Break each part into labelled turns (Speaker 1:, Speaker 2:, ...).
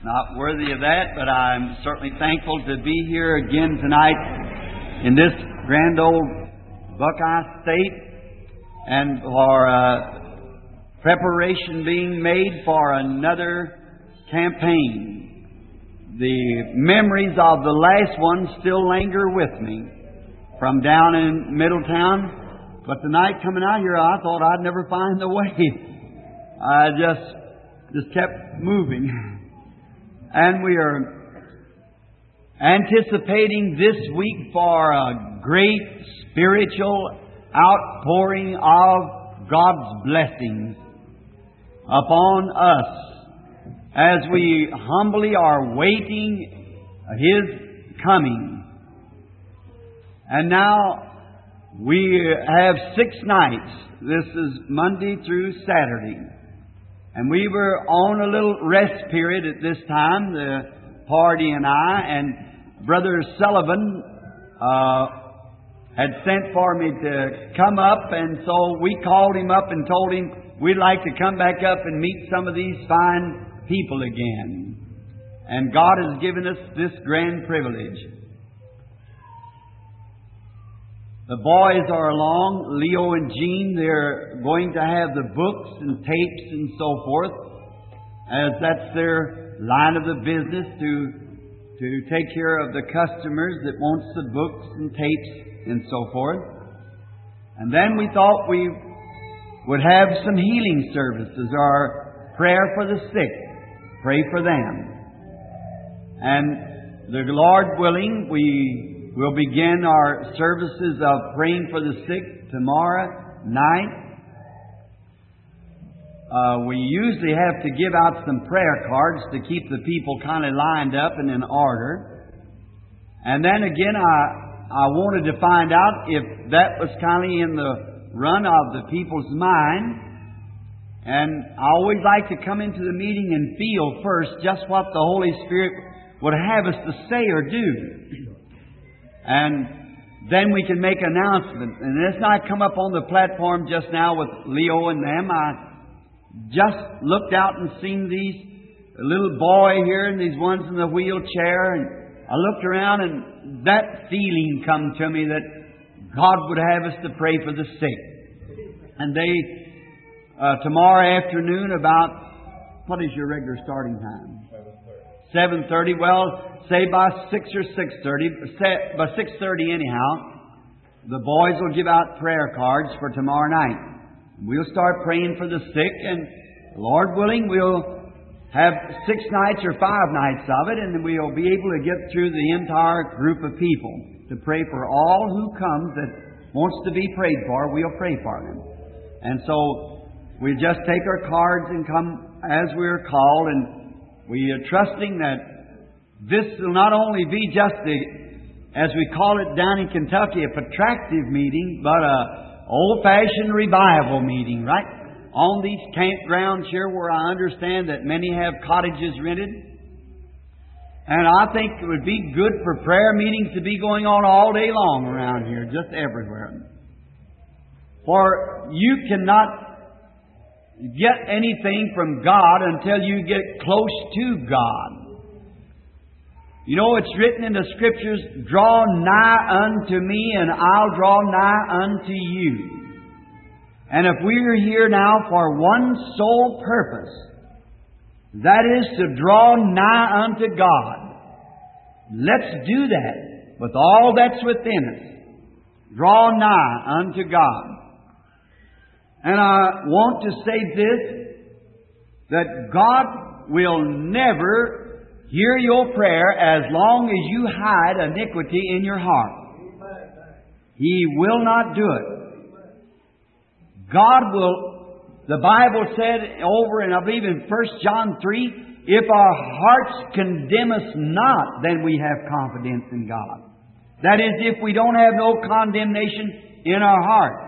Speaker 1: not worthy of that, but I'm certainly thankful to be here again tonight in this grand old Buckeye State and for preparation being made for another campaign. The memories of the last one still linger with me from down in Middletown, but tonight coming out here I thought I'd never find the way. I just kept moving. And we are anticipating this week for a great spiritual outpouring of God's blessings upon us as we humbly are waiting His coming. And now we have 6 nights. This is Monday through Saturday. And we were on a little rest period at this time, the party and I, and Brother Sullivan had sent for me to come up, and so we called him up and told him we'd like to come back up and meet some of these fine people again. And God has given us this grand privilege. The boys are along, Leo and Jean. They're going to have the books and tapes and so forth, as that's their line of the business, to take care of the customers that wants the books and tapes and so forth. And then we thought we would have some healing services, or prayer for the sick. Pray for them. And the Lord willing, we'll begin our services of praying for the sick tomorrow night. We usually have to give out some prayer cards to keep the people kind of lined up and in order. And then again, I wanted to find out if that was kind of in the run of the people's mind. And I always like to come into the meeting and feel first just what the Holy Spirit would have us to say or do. And then we can make announcements. And as I come up on the platform just now with Leo and them, I just looked out and seen these little boy here and these ones in the wheelchair. And I looked around and that feeling come to me that God would have us to pray for the sick. And they, tomorrow afternoon about, what is your regular starting time? 7:30. Well, say by 6 or 6:30. By 6:30 anyhow, the boys will give out prayer cards for tomorrow night. We'll start praying for the sick, and Lord willing, we'll have 6 nights or 5 nights of it, and we'll be able to get through the entire group of people to pray for all who comes that wants to be prayed for. We'll pray for them. And so we just take our cards and come as we're called, and we are trusting that this will not only be just as we call it down in Kentucky, a protractive meeting, but a old-fashioned revival meeting, right? On these campgrounds here where I understand that many have cottages rented. And I think it would be good for prayer meetings to be going on all day long around here, just everywhere. For you cannot get anything from God until you get close to God. You know, it's written in the Scriptures, draw nigh unto me and I'll draw nigh unto you. And if we're here now for one sole purpose, that is to draw nigh unto God. Let's do that with all that's within us. Draw nigh unto God. And I want to say this, that God will never hear your prayer as long as you hide iniquity in your heart. He will not do it. God will, the Bible said over in, I believe in 1 John 3, if our hearts condemn us not, then we have confidence in God. That is, if we don't have no condemnation in our heart.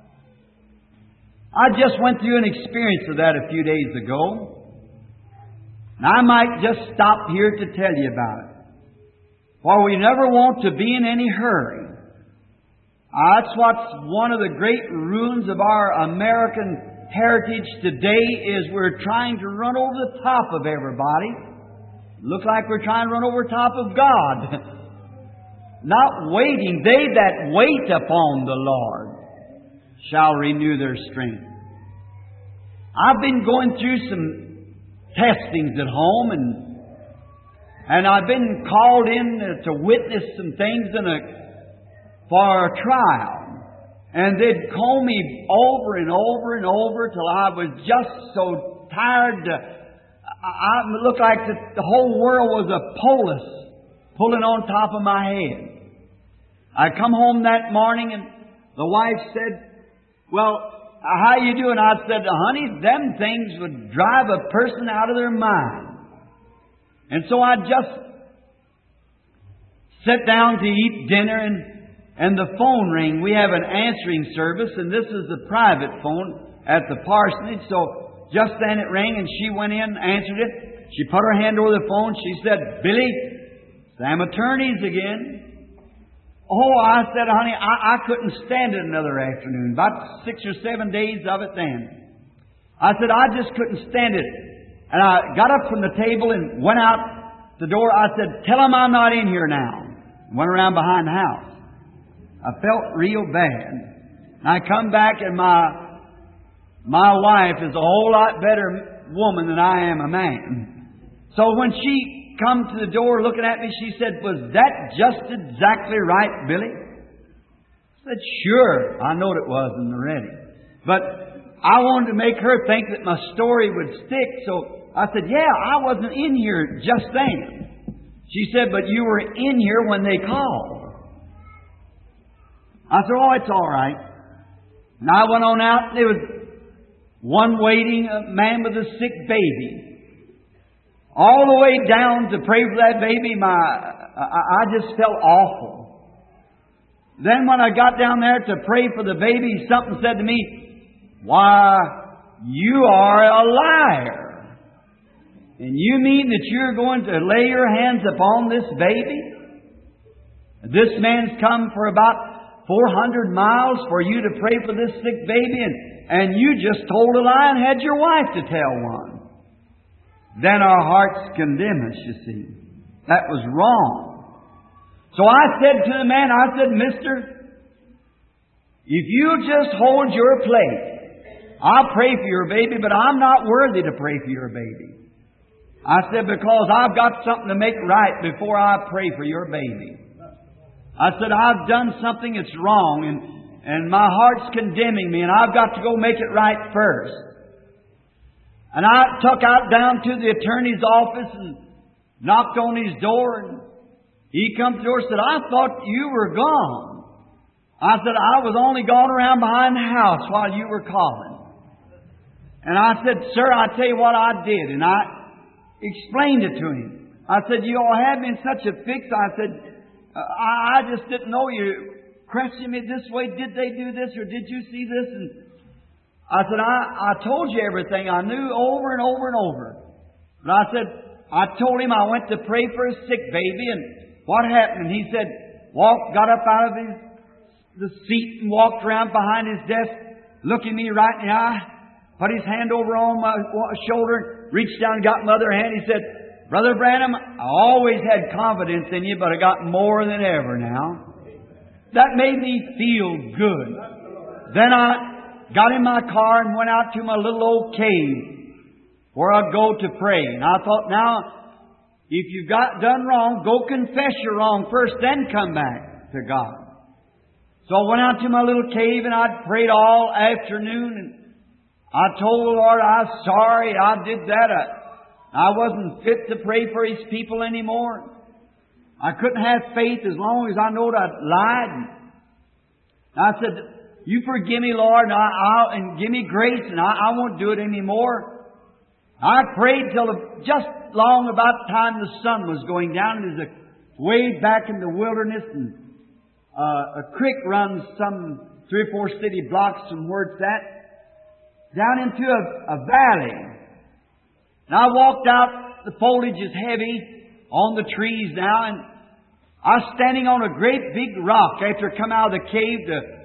Speaker 1: I just went through an experience of that a few days ago. And I might just stop here to tell you about it. For we never want to be in any hurry. That's what's one of the great ruins of our American heritage today is we're trying to run over the top of everybody Look like we're trying to run over top of God. Not waiting. They that wait upon the Lord shall renew their strength. I've been going through some testings at home, and I've been called in to witness some things for a trial. And they'd call me over and over and over till I was just so tired. It looked like the whole world was a polis pulling on top of my head. I come home that morning and the wife said, "Well, how you doing?" I said, "Honey, them things would drive a person out of their mind." And so I just sat down to eat dinner, and the phone rang. We have an answering service, and this is the private phone at the parsonage. So just then it rang, and she went in, answered it. She put her hand over the phone. She said, "Billy, Sam Attorneys again." Oh, I said, "Honey, I couldn't stand it another afternoon." About 6 or 7 days of it then. I said, I just couldn't stand it. And I got up from the table and went out the door. I said, "Tell him I'm not in here now." Went around behind the house. I felt real bad. And I come back, and my wife is a whole lot better woman than I am a man. So when she come to the door looking at me, she said, "Was that just exactly right, Billy?" I said, "Sure, I knowed it was already." But I wanted to make her think that my story would stick, so I said, "Yeah, I wasn't in here just then." She said, "But you were in here when they called." I said, "Oh, it's all right." And I went on out, and there was one waiting, a man with a sick baby. All the way down to pray for that baby, I just felt awful. Then when I got down there to pray for the baby, something said to me, "Why, you are a liar. And you mean that you're going to lay your hands upon this baby? This man's come for about 400 miles for you to pray for this sick baby, and you just told a lie and had your wife to tell one." Then our hearts condemn us, you see. That was wrong. So I said to the man, I said, "Mister, if you just hold your place, I'll pray for your baby, but I'm not worthy to pray for your baby." I said, "Because I've got something to make right before I pray for your baby." I said, "I've done something that's wrong, and my heart's condemning me, and I've got to go make it right first." And I took out down to the attorney's office and knocked on his door, and he come to the door and said, "I thought you were gone." I said, "I was only gone around behind the house while you were calling." And I said, "Sir, I tell you what I did." And I explained it to him. I said, "You all had me in such a fix." I said, I just didn't know you questioned me this way. Did they do this, or did you see this?" And I said, I told you everything I knew over and over and over. But I said, I told him I went to pray for a sick baby, and what happened? And he said, got up out of the seat and walked around behind his desk, looking me right in the eye, put his hand over on my shoulder, reached down and got my other hand. He said, "Brother Branham, I always had confidence in you, but I got more than ever now." That made me feel good. Then I got in my car and went out to my little old cave where I'd go to pray. And I thought, now, if you've done wrong, go confess your wrong first, then come back to God. So I went out to my little cave and I'd prayed all afternoon. And I told the Lord, I'm sorry I did that. I wasn't fit to pray for His people anymore. I couldn't have faith as long as I knowed I'd lied. And I said, "You forgive me, Lord, and give me grace, and I won't do it anymore." I prayed till just long about the time the sun was going down. There's a way back in the wilderness, and a creek runs some 3 or 4 city blocks from where it's at, down into a valley. And I walked out, the foliage is heavy on the trees now, and I was standing on a great big rock after I come out of the cave.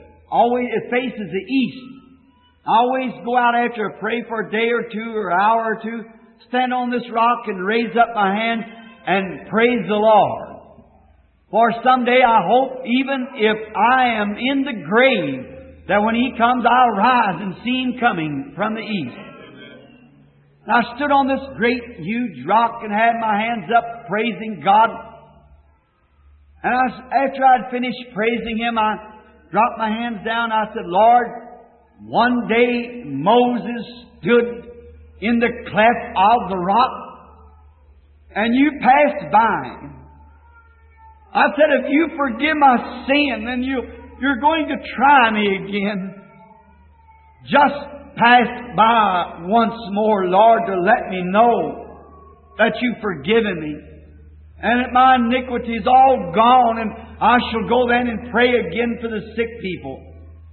Speaker 1: It faces the east. I always go out after I pray for a day or two or an hour or two, stand on this rock and raise up my hand and praise the Lord. For someday I hope, even if I am in the grave, that when He comes I'll rise and see Him coming from the east. And I stood on this great, huge rock and had my hands up praising God. And after I'd finished praising Him, I dropped my hands down. I said, Lord, one day Moses stood in the cleft of the rock, and You passed by. I said, if You forgive my sin, then You're going to try me again. Just pass by once more, Lord, to let me know that You've forgiven me, and that my iniquity is all gone, and I shall go then and pray again for the sick people.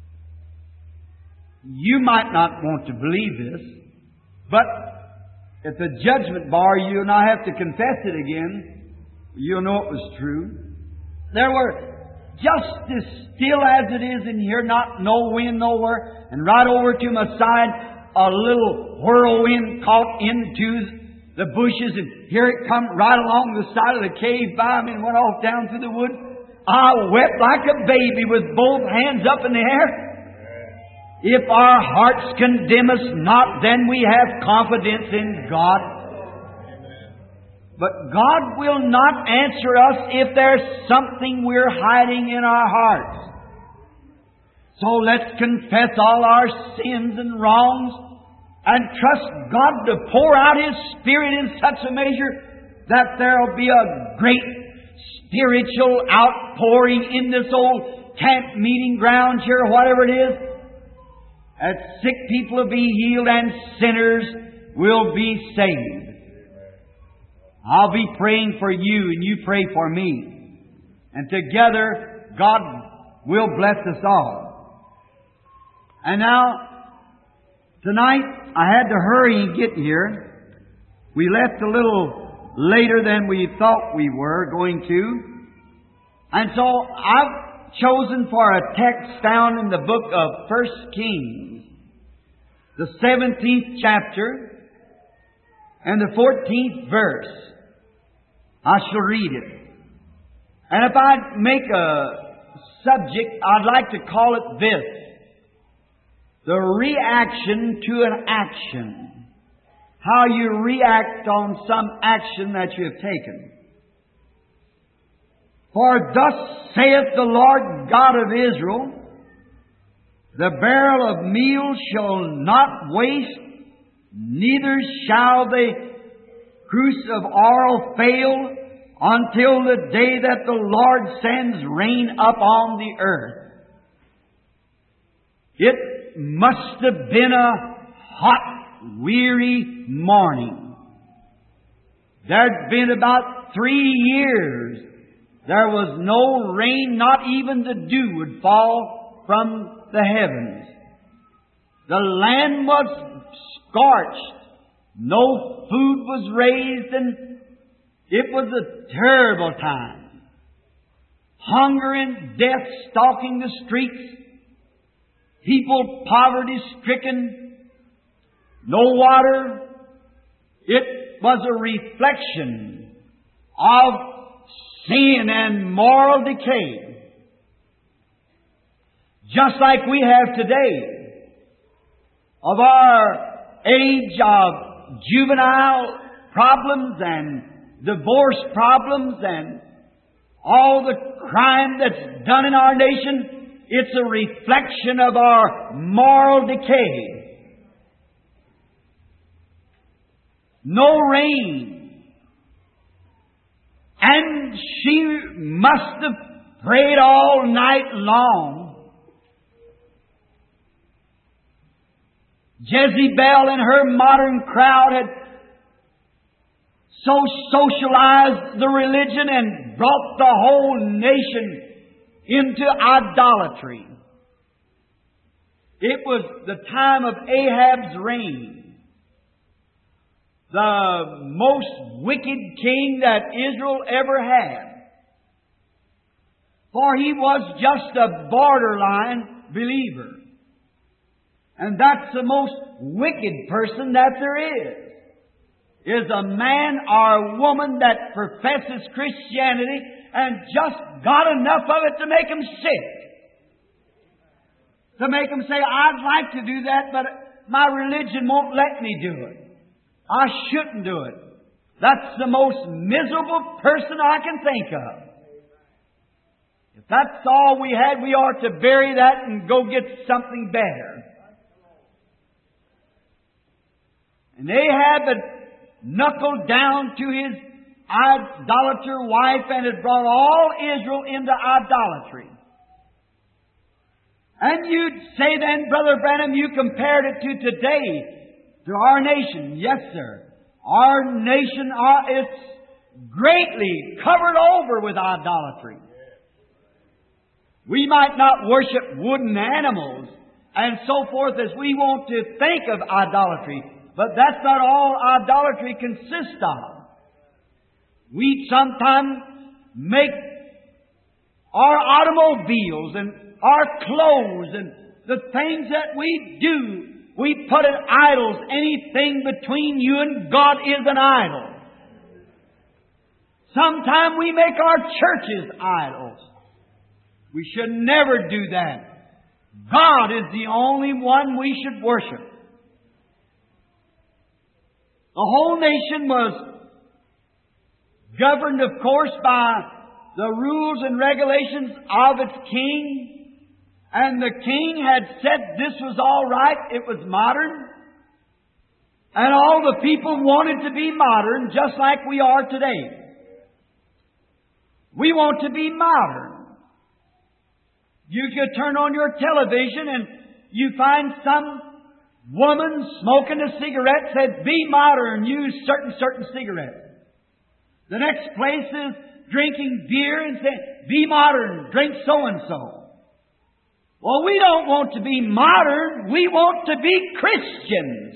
Speaker 1: You might not want to believe this, but at the judgment bar, you and I have to confess it again. You'll know it was true. There were just as still as it is in here, not no wind nowhere, and right over to my side, a little whirlwind caught into the bushes, and here it come right along the side of the cave by me and went off down through the woods. I wept like a baby with both hands up in the air. If our hearts condemn us not, then we have confidence in God. But God will not answer us if there's something we're hiding in our hearts. So let's confess all our sins and wrongs and trust God to pour out His Spirit in such a measure that there'll be a great spiritual outpouring in this old camp meeting ground here, whatever it is. That sick people will be healed and sinners will be saved. I'll be praying for you and you pray for me. And together, God will bless us all. And now, tonight, I had to hurry and get here. We left a little later than we thought we were going to. And so, I've chosen for a text found in the book of 1 Kings, the 17th chapter and the 14th verse. I shall read it. And if I make a subject, I'd like to call it this: the reaction to an action. How you react on some action that you have taken. For thus saith the Lord God of Israel, the barrel of meal shall not waste, neither shall the cruse of oil fail, until the day that the Lord sends rain upon the earth. It must have been a hot, weary morning. There'd been about 3 years there was no rain, not even the dew would fall from the heavens. The land was scorched. No food was raised, and it was a terrible time. Hunger and death stalking the streets. People poverty-stricken. No water. It was a reflection of sin and moral decay. Just like we have today, of our age of juvenile problems and divorce problems and all the crime that's done in our nation, it's a reflection of our moral decay. No rain. And she must have prayed all night long. Jezebel and her modern crowd had so socialized the religion and brought the whole nation into idolatry. It was the time of Ahab's reign. The most wicked king that Israel ever had. For he was just a borderline believer. And that's the most wicked person that there is. is a man or a woman that professes Christianity and just got enough of it to make them sick. To make them say, I'd like to do that, but my religion won't let me do it. I shouldn't do it. That's the most miserable person I can think of. If that's all we had, we ought to bury that and go get something better. And Ahab had knuckled down to his idolater wife and had brought all Israel into idolatry. And you'd say then, Brother Branham, you compared it to today, to our nation. Yes, sir. Our nation is greatly covered over with idolatry. We might not worship wooden animals and so forth as we want to think of idolatry, but that's not all idolatry consists of. We sometimes make our automobiles and our clothes and the things that we do, we put in idols. Anything between you and God is an idol. Sometimes we make our churches idols. We should never do that. God is the only one we should worship. The whole nation was governed, of course, by the rules and regulations of its king. And the king had said this was all right. It was modern. And all the people wanted to be modern, just like we are today. We want to be modern. You could turn on your television and you find some woman smoking a cigarette, said, be modern, use certain cigarette. The next place is drinking beer and say, be modern, drink so-and-so. Well, we don't want to be modern. We want to be Christians.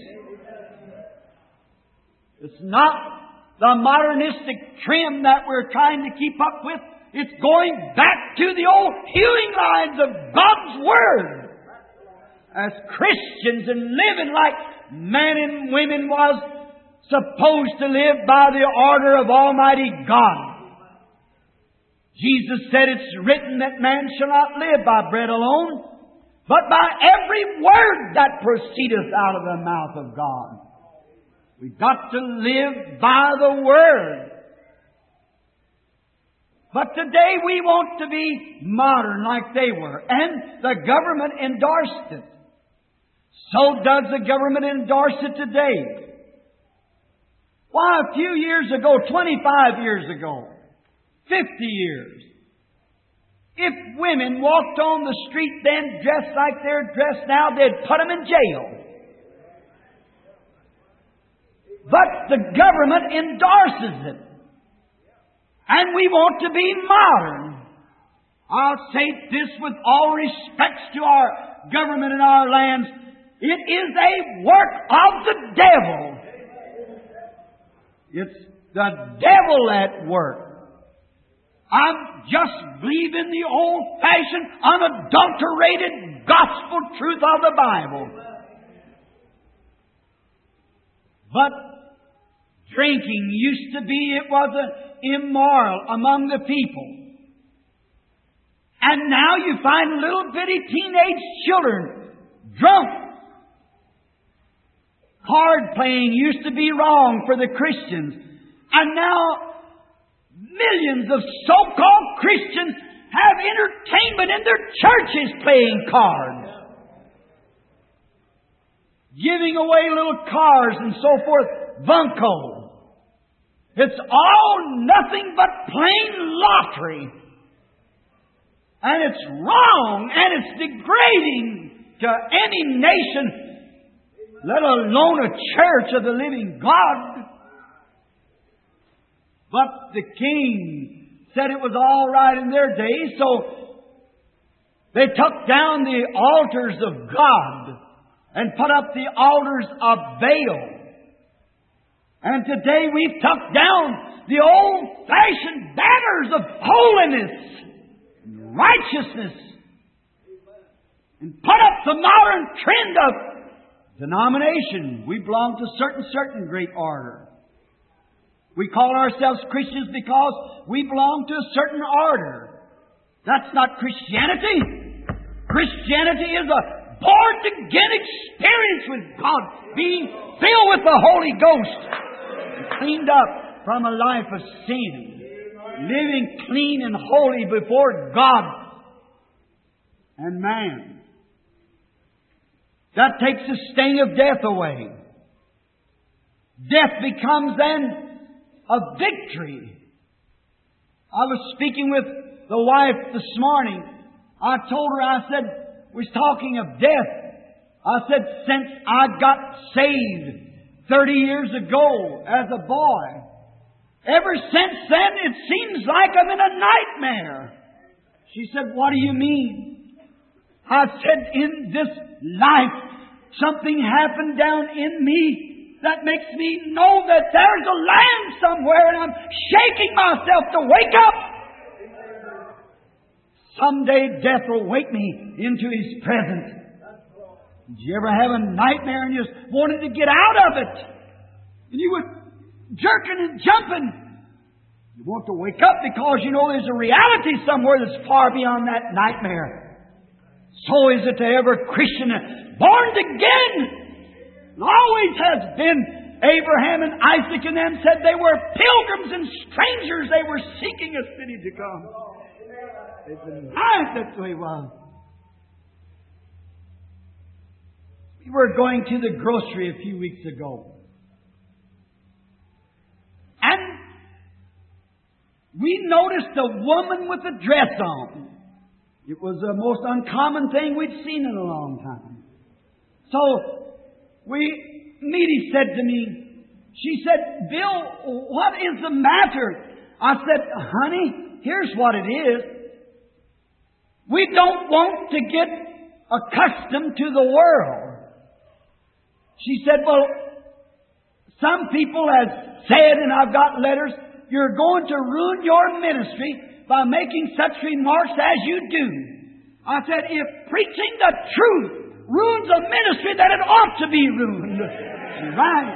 Speaker 1: It's not the modernistic trim that we're trying to keep up with. It's going back to the old healing lines of God's Word. As Christians and living like men and women was supposed to live by the order of Almighty God. Jesus said it's written that man shall not live by bread alone, but by every word that proceedeth out of the mouth of God. We've got to live by the Word. But today we want to be modern like they were. And the government endorsed it. So does the government endorse it today. Why, a few years ago, 25 years ago, 50 years, if women walked on the street then dressed like they're dressed now, they'd put them in jail. But the government endorses it. And we want to be modern. I'll say this with all respects to our government and our lands. It is a work of the devil. It's the devil at work. I'm just believing the old-fashioned, unadulterated gospel truth of the Bible. But drinking used to be, it was immoral among the people. And now you find little bitty teenage children drunk. Card playing used to be wrong for the Christians. And now millions of so-called Christians have entertainment in their churches playing cards. Giving away little cars and so forth. Bunco. It's all nothing but plain lottery. And it's wrong and it's degrading to any nation, let alone a church of the living God. But the king said it was all right in their day, so they took down the altars of God and put up the altars of Baal. And today we've took down the old-fashioned banners of holiness and righteousness and put up the modern trend of denomination. We belong to certain great order. We call ourselves Christians because we belong to a certain order. That's not Christianity. Christianity is a born-again experience with God, being filled with the Holy Ghost, cleaned up from a life of sin, living clean and holy before God and man. That takes the sting of death away. Death becomes then a victory. I was speaking with the wife this morning. I told her, I said, we was talking of death. I said, since I got saved 30 years ago as a boy, ever since then it seems like I'm in a nightmare. She said, what do you mean? I said, in this life, something happened down in me that makes me know that there's a land somewhere, and I'm shaking myself to wake up. Someday death will wake me into His presence. Did you ever have a nightmare and you just wanted to get out of it? And you were jerking and jumping. You want to wake up because you know there's a reality somewhere that's far beyond that nightmare. So is it to every Christian born again. And always has been. Abraham and Isaac and them said they were pilgrims and strangers. They were seeking a city to come. They denied that's the way it was. We were going to the grocery a few weeks ago. And we noticed a woman with a dress on. It was the most uncommon thing we'd seen in a long time. So, Meady said to me, she said, Bill, what is the matter? I said, honey, here's what it is. We don't want to get accustomed to the world. She said, well, some people have said, and I've got letters, you're going to ruin your ministry by making such remarks as you do. I said, if preaching the truth ruins a ministry, then it ought to be ruined. Right.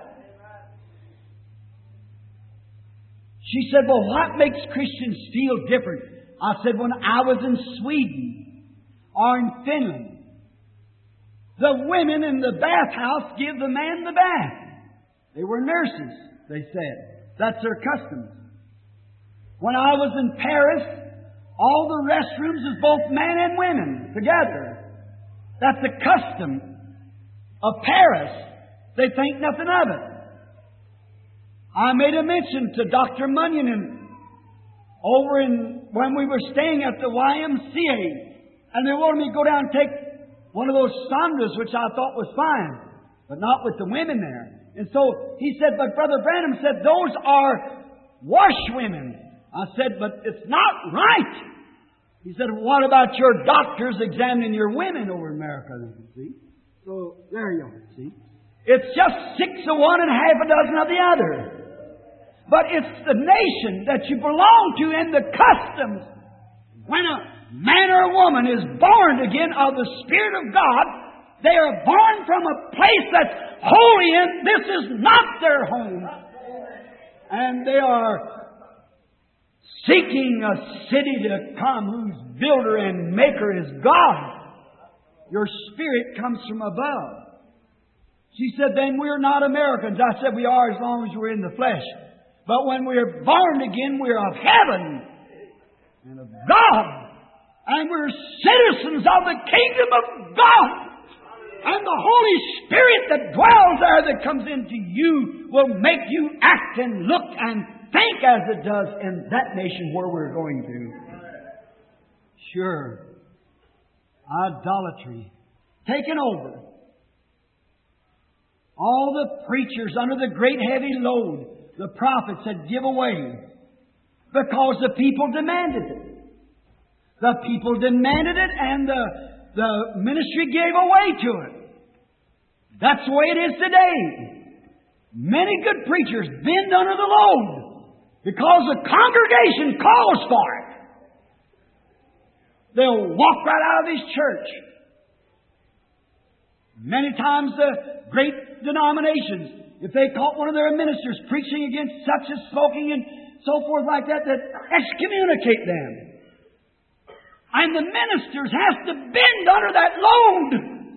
Speaker 1: She said, well, what makes Christians feel different? I said, when I was in Sweden or in Finland, the women in the bathhouse give the man the bath. They were nurses, they said. That's their custom. When I was in Paris, all the restrooms is both men and women together. That's the custom of Paris. They think nothing of it. I made a mention to Dr. Munyon when we were staying at the YMCA, and they wanted me to go down and take one of those sangras, which I thought was fine, but not with the women there. And so he said, but Brother Branham said, those are washwomen. I said, but it's not right. He said, what about your doctors examining your women over in America? See? So there you are, see? It's just 6 of one and half a dozen of the other. But it's the nation that you belong to and the customs. When a man or a woman is born again of the Spirit of God, they are born from a place that's holy, and this is not their home. And they are seeking a city to come whose builder and maker is God. Your spirit comes from above. She said, then we're not Americans. I said, we are as long as we're in the flesh. But when we're born again, we're of heaven and of God. And we're citizens of the kingdom of God. And the Holy Spirit that dwells there, that comes into you, will make you act and look and think as it does in that nation where we're going to. Sure. Idolatry. Taken over. All the preachers under the great heavy load, the prophets said, give away. Because the people demanded it. The people demanded it, and the ministry gave away to it. That's the way it is today. Many good preachers bend under the load because the congregation calls for it. They'll walk right out of this church. Many times the great denominations if they caught one of their ministers preaching against such as smoking and so forth like that, that excommunicate them. And the ministers have to bend under that load.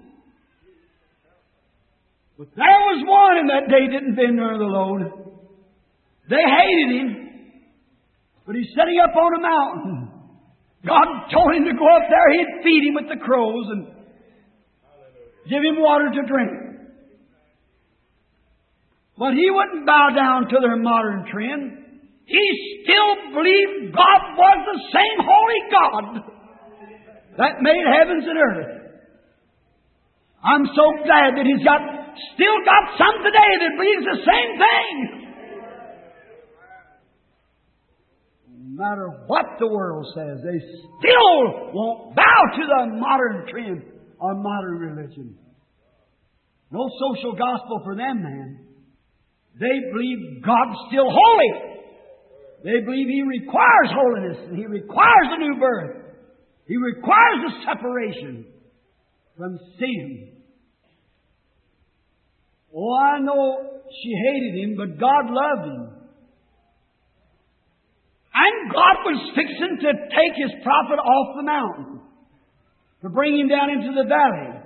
Speaker 1: But there was one in that day didn't bend under the load. They hated him. But he's sitting up on a mountain. God told him to go up there. He'd feed him with the crows and give him water to drink. But he wouldn't bow down to their modern trend. He still believed God was the same holy God that made heavens and earth. I'm so glad that he's still got some today that believes the same thing. No matter what the world says, they still won't bow to the modern trend or modern religion. No social gospel for them, man. They believe God's still holy. They believe He requires holiness and He requires a new birth. He requires a separation from sin. Oh, I know she hated him, but God loved him. And God was fixing to take His prophet off the mountain to bring him down into the valley.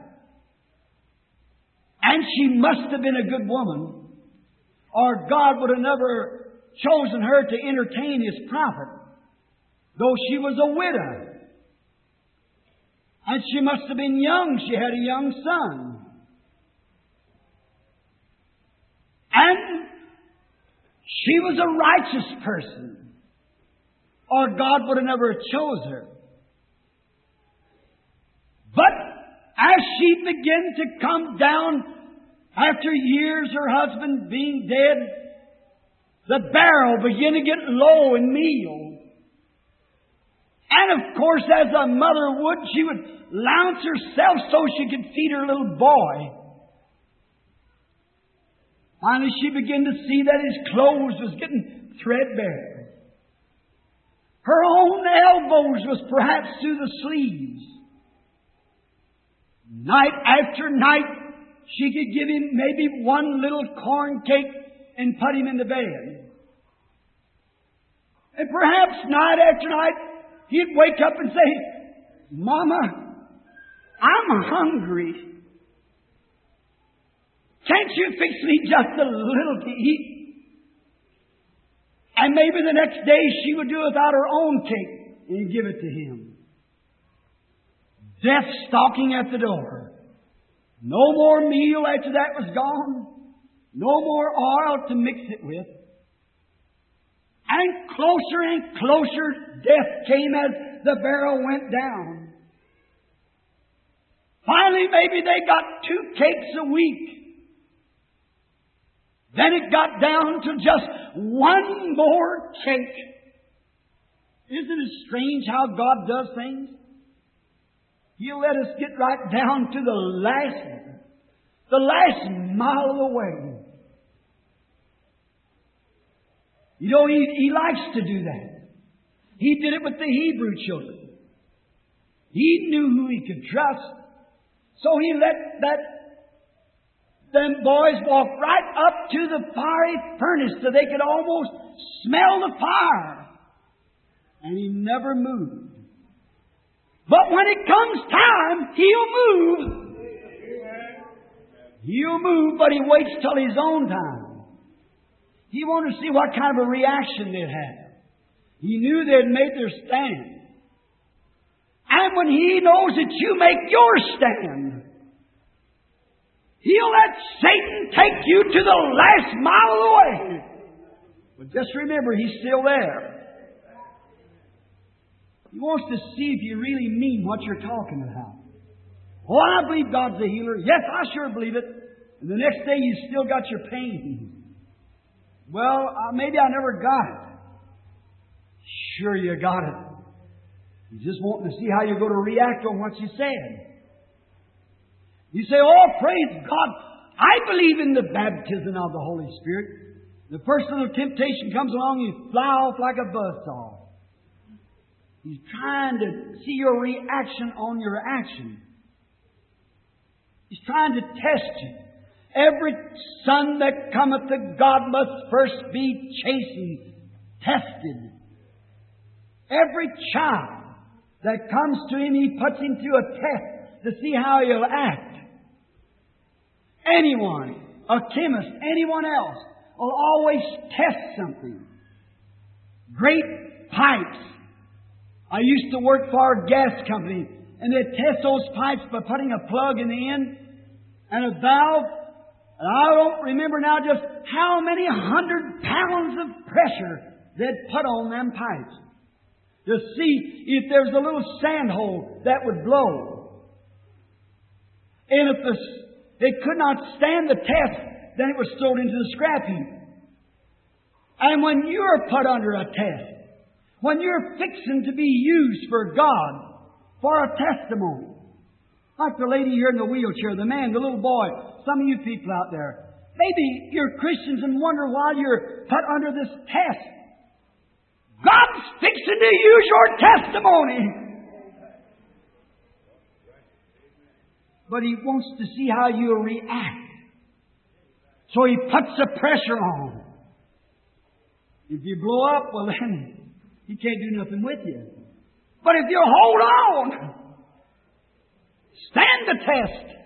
Speaker 1: And she must have been a good woman, or God would have never chosen her to entertain His prophet, though she was a widow. And she must have been young. She had a young son. And she was a righteous person, or God would have never chose her. But as she began to come down, after years her husband being dead, the barrel began to get low in meal. And of course, as a mother would, she would lounge herself so she could feed her little boy. Finally, she began to see that his clothes was getting threadbare. Her own elbows was perhaps through the sleeves. Night after night, she could give him maybe one little corn cake and put him in the bed. And perhaps night after night, he'd wake up and say, "Mama, I'm hungry. Can't you fix me just a little to eat?" And maybe the next day she would do without her own cake and give it to him. Death stalking at the door. No more meal after that was gone. No more oil to mix it with. And closer death came as the barrel went down. Finally, maybe they got 2 cakes a week. Then it got down to just one more cake. Isn't it strange how God does things? He'll let us get right down to the last mile of the way. You know, He likes to do that. He did it with the Hebrew children. He knew who He could trust. So He let them boys walk right up to the fiery furnace so they could almost smell the fire. And He never moved. But when it comes time, He'll move. He'll move, but He waits till His own time. He wanted to see what kind of a reaction they'd have. He knew they'd made their stand. And when He knows that you make your stand, He'll let Satan take you to the last mile of the way. But just remember, He's still there. He wants to see if you really mean what you're talking about. Oh, I believe God's a healer. Yes, I sure believe it. And the next day you still got your pain. Well, maybe I never got it. Sure you got it. You're just wanting to see how you're going to react on what you said. You say, "Oh, praise God, I believe in the baptism of the Holy Spirit." The first little temptation comes along, you fly off like a buzzsaw. He's trying to see your reaction on your action. He's trying to test you. Every son that cometh to God must first be chastened, tested. Every child that comes to Him, He puts him through a test to see how he'll act. Anyone, a chemist, anyone else, will always test something. Great pipes. I used to work for a gas company, and they'd test those pipes by putting a plug in the end and a valve. And I don't remember now just how many 100 pounds of pressure they'd put on them pipes to see if there's a little sand hole that would blow. And if they could not stand the test, then it was thrown into the scrap heap. And when you're put under a test, when you're fixing to be used for God, for a testimony, like the lady here in the wheelchair, the man, the little boy, some of you people out there, maybe you're Christians and wonder why you're put under this test. God's fixing to use your testimony. But He wants to see how you'll react. So He puts the pressure on. If you blow up, well then, He can't do nothing with you. But if you hold on, stand the test.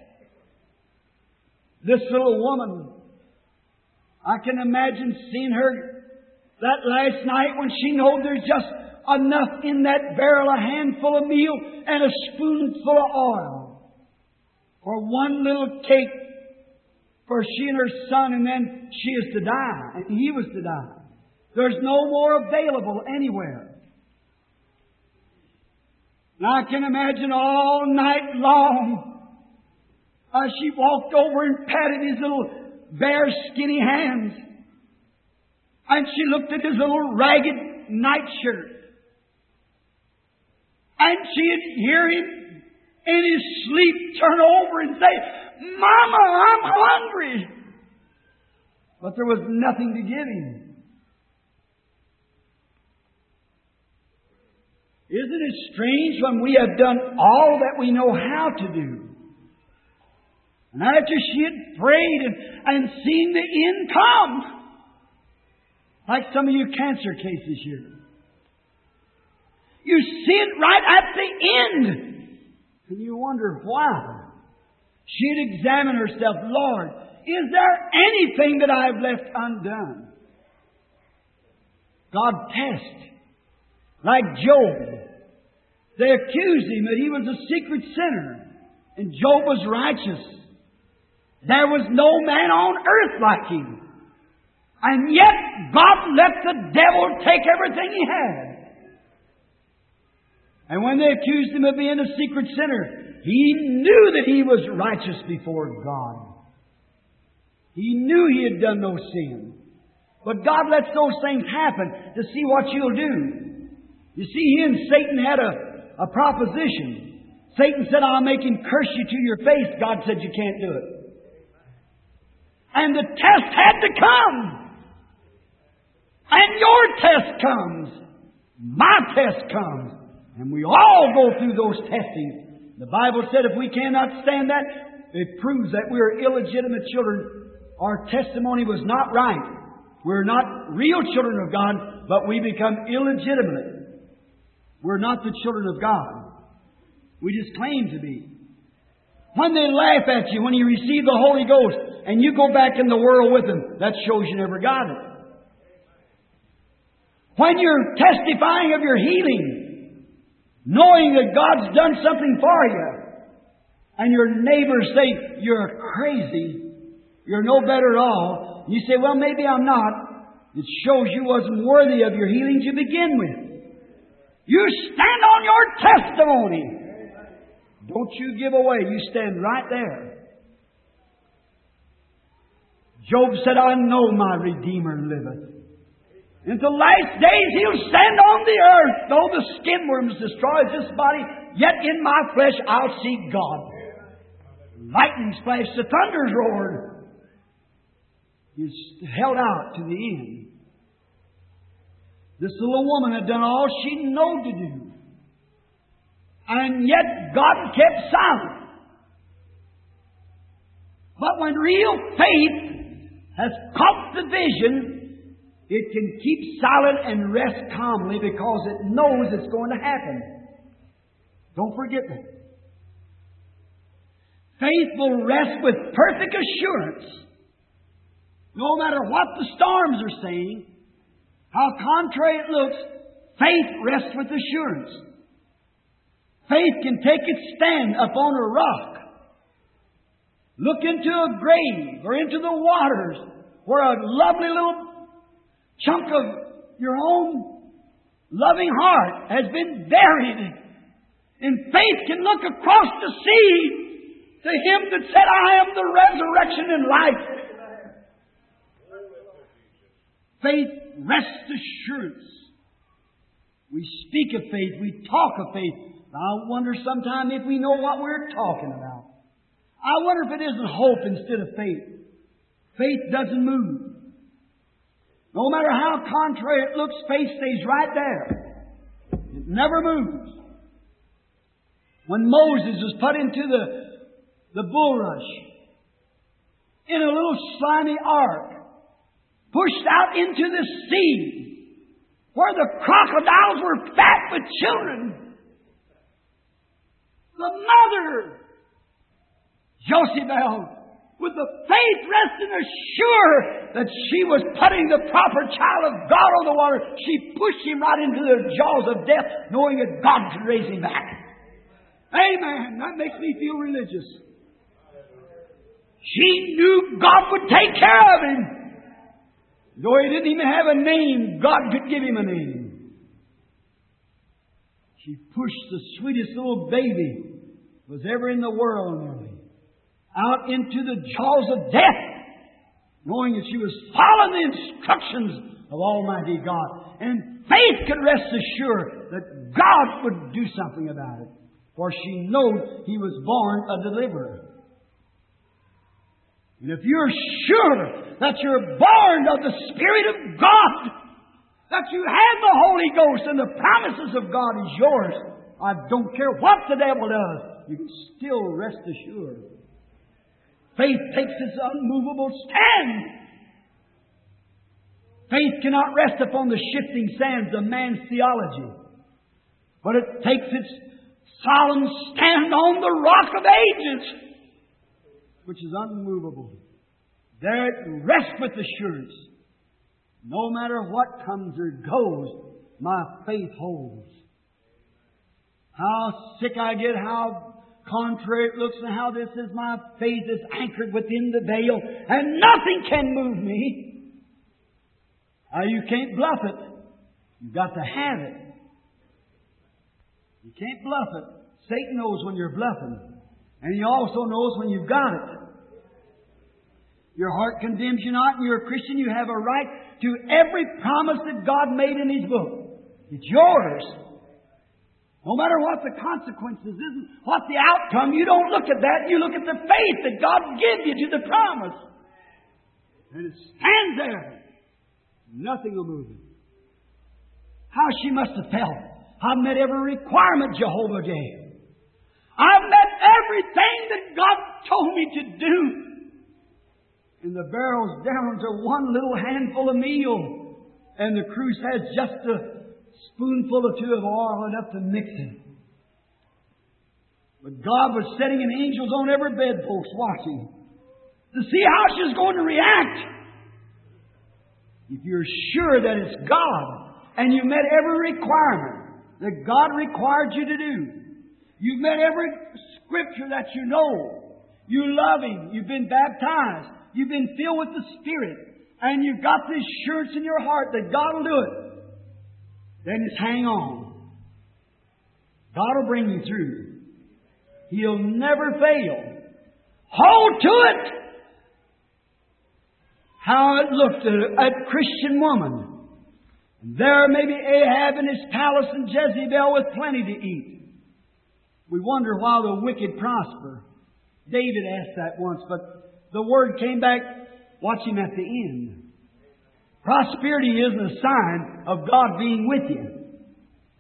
Speaker 1: This little woman, I can imagine seeing her that last night when she knowed there's just enough in that barrel, a handful of meal and a spoonful of oil for one little cake for she and her son, and then she is to die, and he was to die. There's no more available anywhere. And I can imagine all night long as she walked over and patted his little bare, skinny hands. And she looked at his little ragged nightshirt. And she'd hear him in his sleep turn over and say, "Mama, I'm hungry." But there was nothing to give him. Isn't it strange when we have done all that we know how to do? And after she had prayed and seen the end come, like some of you cancer cases here, you see it right at the end, and you wonder why. She'd examine herself. Lord, is there anything that I've left undone? God tests. Like Job. They accused him that he was a secret sinner. And Job was righteous. There was no man on earth like him. And yet God let the devil take everything he had. And when they accused him of being a secret sinner, he knew that he was righteous before God. He knew he had done no sin. But God lets those things happen to see what you'll do. You see, he and Satan had a proposition. Satan said, "I'll make him curse you to your face." God said, "You can't do it." And the test had to come. And your test comes. My test comes. And we all go through those testings. The Bible said if we cannot stand that, it proves that we are illegitimate children. Our testimony was not right. We're not real children of God, but we become illegitimate. We're not the children of God. We just claim to be. When they laugh at you, when you receive the Holy Ghost, and you go back in the world with them, that shows you never got it. When you're testifying of your healing, knowing that God's done something for you, and your neighbors say, "You're crazy, you're no better at all," and you say, "Well, maybe I'm not," it shows you wasn't worthy of your healing to begin with. You stand on your testimony. Don't you give away. You stand right there. Job said, "I know my Redeemer liveth. In the last days He'll stand on the earth. Though the skin worms destroys this body, yet in my flesh I'll see God." Lightnings flashed, the thunders roared. He's held out to the end. This little woman had done all she knew to do. And yet God kept silent. But when real faith has caught the vision, it can keep silent and rest calmly because it knows it's going to happen. Don't forget that. Faith will rest with perfect assurance. No matter what the storms are saying, how contrary it looks, faith rests with assurance. Faith can take its stand upon a rock, look into a grave or into the waters where a lovely little chunk of your own loving heart has been buried. And faith can look across the sea to Him that said, I am the resurrection and life. Faith rests assurance. We speak of faith, we talk of faith. I wonder sometime if we know what we're talking about. I wonder if it isn't hope instead of faith. Faith doesn't move. No matter how contrary it looks, faith stays right there. It never moves. When Moses was put into the bulrush, in a little slimy ark, pushed out into the sea, where the crocodiles were fat with children, the mother, Jochebed, with the faith resting assured that she was putting the proper child of God on the water, she pushed him right into the jaws of death, knowing that God could raise him back. Amen. That makes me feel religious. She knew God would take care of him. Though he didn't even have a name, God could give him a name. She pushed the sweetest little baby was ever in the world nearly out into the jaws of death, knowing that she was following the instructions of Almighty God. And faith could rest assured that God would do something about it. For she knows He was born a deliverer. And if you're sure that you're born of the Spirit of God, that you have the Holy Ghost and the promises of God is yours, I don't care what the devil does, you can still rest assured. Faith takes its unmovable stand. Faith cannot rest upon the shifting sands of man's theology, but it takes its solemn stand on the rock of ages, which is unmovable. There it rests with assurance. No matter what comes or goes, my faith holds. How sick I get, how contrary it looks, and how this is, my faith is anchored within the veil, and nothing can move me. You can't bluff it. You've got to have it. You can't bluff it. Satan knows when you're bluffing. And he also knows when you've got it. Your heart condemns you not, and you're a Christian. You have a right to every promise that God made in His book. It's yours. No matter what the consequences is, what the outcome, you don't look at that. You look at the faith that God gives you to the promise. And it stands there. Nothing will move it. How she must have felt. I've met every requirement Jehovah gave. I've met everything that God told me to do. And the barrel's down to one little handful of meal. And the cruse has just a spoonful or two of oil enough to mix it. But God was setting an angels on every bedpost watching to see how she's going to react. If you're sure that it's God and you've met every requirement that God required you to do, you've met every scripture that you know, you love Him, you've been baptized, you've been filled with the Spirit, and you've got the assurance in your heart that God will do it, then just hang on. God will bring you through. He'll never fail. Hold to it. How it looked at a Christian woman. There may be Ahab in his palace and Jezebel with plenty to eat. We wonder why the wicked prosper. David asked that once, but the word came back, watch him at the end. Prosperity isn't a sign of God being with you.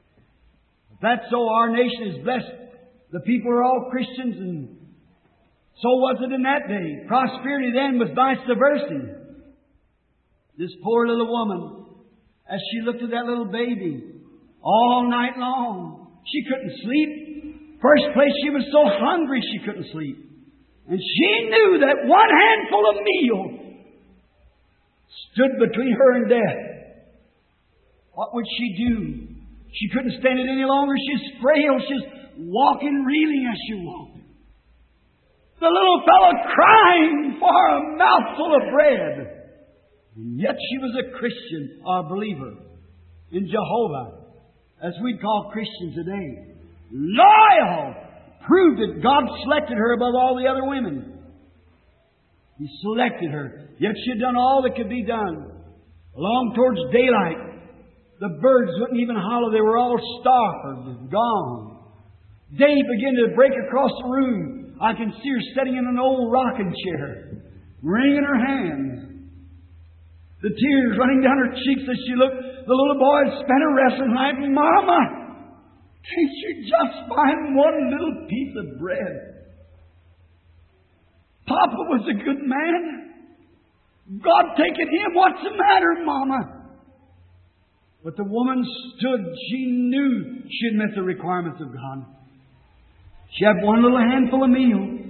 Speaker 1: If that's so, our nation is blessed. The people are all Christians and So was it in that day. Prosperity then was vice versa. This poor little woman, as she looked at that little baby all night long, she couldn't sleep. First place, she was so hungry she couldn't sleep. And she knew that one handful of meal stood between her and death. What would she do? She couldn't stand it any longer. She's frail. She's walking, reeling as she walked. The little fellow crying for a mouthful of bread. And yet she was a Christian or a believer in Jehovah, as we'd call Christians today. Loyal! Proved that God selected her above all the other women. He selected her. Yet she had done all that could be done. Along towards daylight, the birds wouldn't even holler. They were all starved and gone. Day began to break across the room. I can see her sitting in an old rocking chair, wringing her hands. The tears running down her cheeks as she looked. The little boy had spent a restless night. Mama! Can't you just find one little piece of bread? Papa was a good man. God taken him. What's the matter, Mama? But the woman stood. She knew she had met the requirements of God. She had one little handful of meal.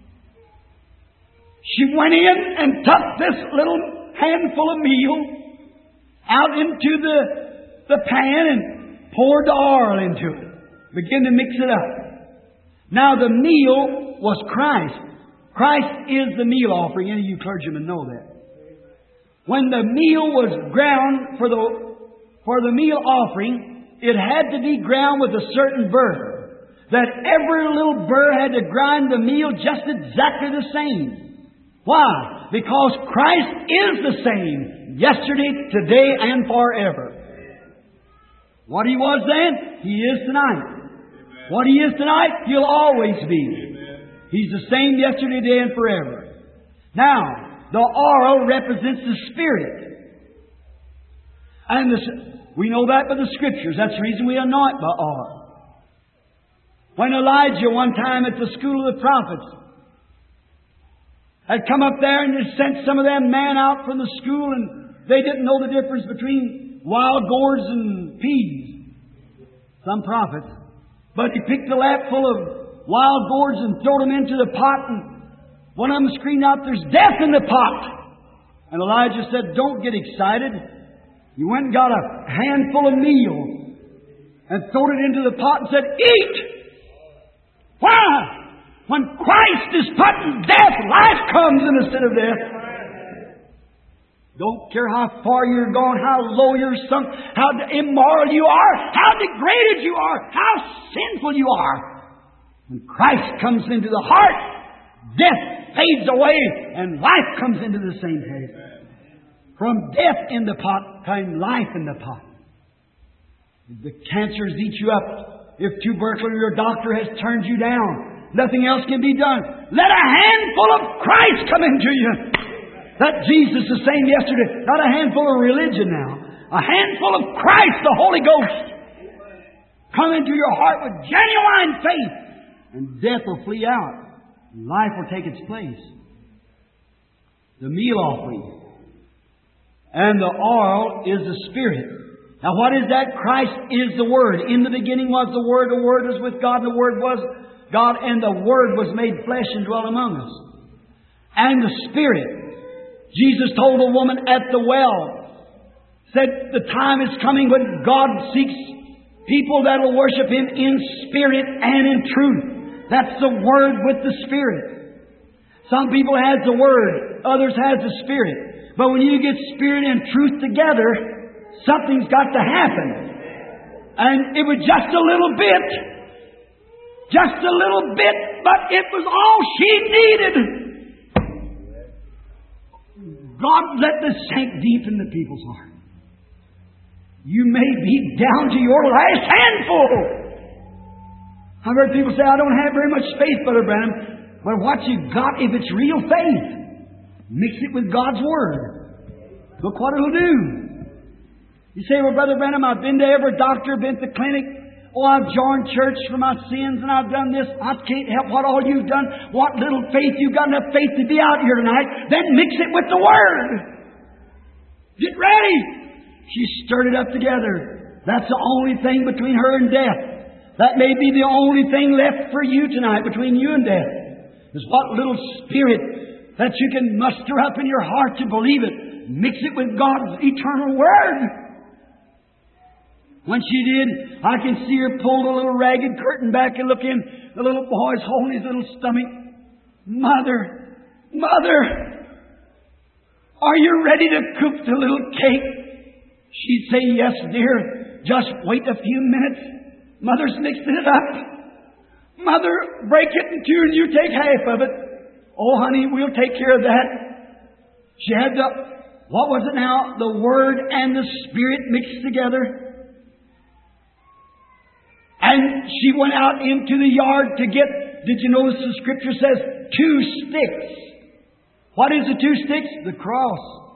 Speaker 1: She went in and took this little handful of meal out into the pan and poured the oil into it. Begin to mix it up. Now the meal was Christ. Christ is the meal offering. Any of you clergymen know that. When the meal was ground for the meal offering, it had to be ground with a certain burr. That every little burr had to grind the meal just exactly the same. Why? Because Christ is the same. Yesterday, today, and forever. What He was then, He is tonight. What He is tonight, He'll always be. He's the same yesterday, today, and forever. Now, the oil represents the Spirit. And we know that by the Scriptures. That's the reason we anoint by oil. When Elijah one time at the school of the prophets had come up there and they sent some of them men out from the school and they didn't know the difference between wild gourds and peas. Some prophets. But he picked a lap full of wild gourds and threw them into the pot, and one of them screamed out, "There's death in the pot!" And Elijah said, "Don't get excited." He went and got a handful of meal and threw it into the pot and said, "Eat!" Why? When Christ is put in death, life comes instead of death. Don't care how far you're gone, how low you're sunk, how immoral you are, how degraded you are, how sinful you are. When Christ comes into the heart, death fades away and life comes into the same place. From death in the pot came life in the pot. If the cancers eat you up, if tuberculosis, your doctor has turned you down, nothing else can be done. Let a handful of Christ come into you. That Jesus is the same yesterday. Not a handful of religion now. A handful of Christ, the Holy Ghost. Come into your heart with genuine faith. And death will flee out. And life will take its place. The meal offering. And the oil is the Spirit. Now what is that? Christ is the Word. In the beginning was the Word was with God, and the Word was God, and the Word was made flesh and dwelt among us. And the Spirit. Jesus told a woman at the well, said the time is coming when God seeks people that will worship Him in spirit and in truth. That's the Word with the Spirit. Some people has the Word, others has the Spirit. But when you get Spirit and truth together, something's got to happen. And it was just a little bit. Just a little bit, but it was all she needed. God let this sink deep in the people's heart. You may be down to your last handful. I've heard people say, "I don't have very much faith, Brother Branham." But what you've got, if it's real faith, mix it with God's Word. Look what it'll do. You say, "Well, Brother Branham, I've been to every doctor, been to the clinic. Oh, I've joined church for my sins and I've done this. I can't help what all you've done. What little faith you've got enough faith to be out here tonight. Then mix it with the Word. Get ready. She stirred it up together. That's the only thing between her and death. That may be the only thing left for you tonight between you and death. Is what little spirit that you can muster up in your heart to believe it. Mix it with God's eternal Word. When she did, I can see her pull the little ragged curtain back and look in. The little boy's holding his little stomach. Mother, Mother, are you ready to cook the little cake? She'd say, yes, dear. Just wait a few minutes. Mother's mixing it up. Mother, break it in two and you take half of it. Oh, honey, we'll take care of that. She had what was it now? The Word and the Spirit mixed together. And she went out into the yard to get, did you notice the Scripture says, 2 sticks. What is the 2 sticks? The cross.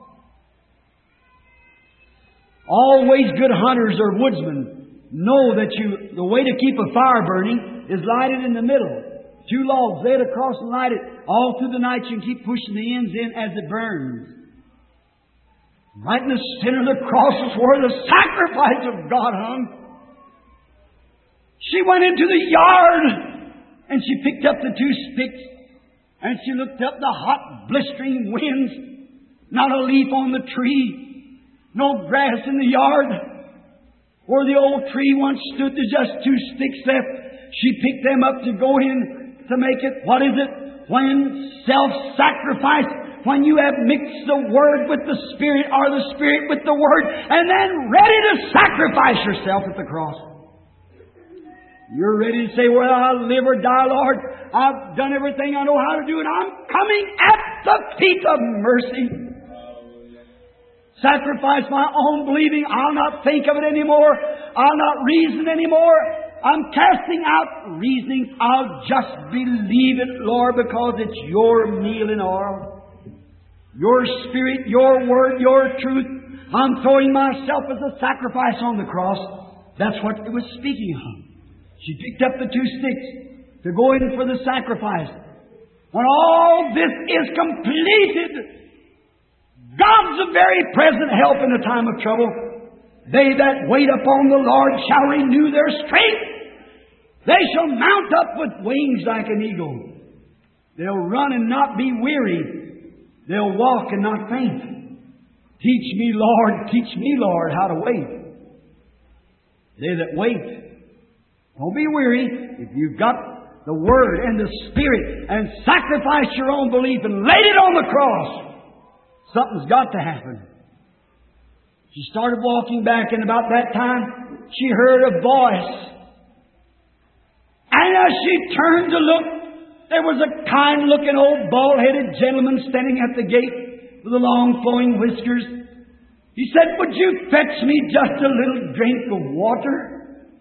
Speaker 1: Always good hunters or woodsmen know that the way to keep a fire burning is light it in the middle. 2 logs laid across and light it. All through the night you can keep pushing the ends in as it burns. Right in the center of the cross is where the sacrifice of God hung. She went into the yard and she picked up the 2 sticks and she looked up the hot, blistering winds. Not a leaf on the tree, no grass in the yard. Where the old tree once stood, there's just 2 sticks left. She picked them up to go in to make it. What is it? When self-sacrifice, when you have mixed the Word with the Spirit or the Spirit with the Word and then ready to sacrifice yourself at the cross. You're ready to say, well, I'll live or die, Lord. I've done everything I know how to do, and I'm coming at the feet of mercy. Sacrifice my own believing. I'll not think of it anymore. I'll not reason anymore. I'm casting out reasoning. I'll just believe it, Lord, because it's your meal and oil. Your Spirit, your Word, your truth. I'm throwing myself as a sacrifice on the cross. That's what it was speaking of. She picked up the 2 sticks to go in for the sacrifice. When all this is completed, God's a very present help in the time of trouble. They that wait upon the Lord shall renew their strength. They shall mount up with wings like an eagle. They'll run and not be weary. They'll walk and not faint. Teach me, Lord, how to wait. They that wait, don't be weary. If you've got the Word and the Spirit and sacrifice your own belief and laid it on the cross, something's got to happen. She started walking back, and about that time, she heard a voice. And as she turned to look, there was a kind-looking old bald-headed gentleman standing at the gate with the long flowing whiskers. He said, would you fetch me just a little drink of water?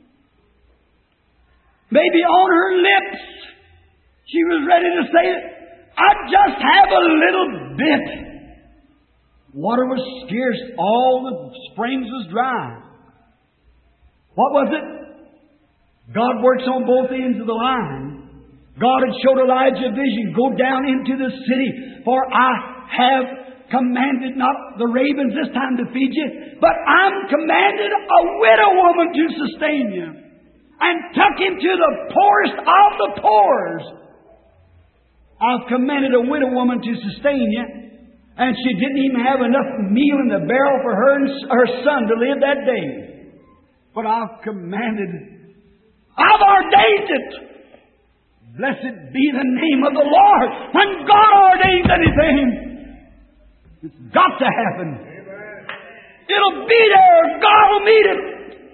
Speaker 1: Maybe on her lips, she was ready to say, I just have a little bit. Water was scarce. All the springs was dry. What was it? God works on both ends of the line. God had showed Elijah a vision. Go down into the city, for I have commanded not the ravens this time to feed you, but I'm commanded a widow woman to sustain you. And took him to the poorest of the poor. I've commanded a widow woman to sustain you. And she didn't even have enough meal in the barrel for her and her son to live that day. But I've commanded, I've ordained it. Blessed be the name of the Lord. When God ordains anything, it's got to happen. It'll be there. God will meet it.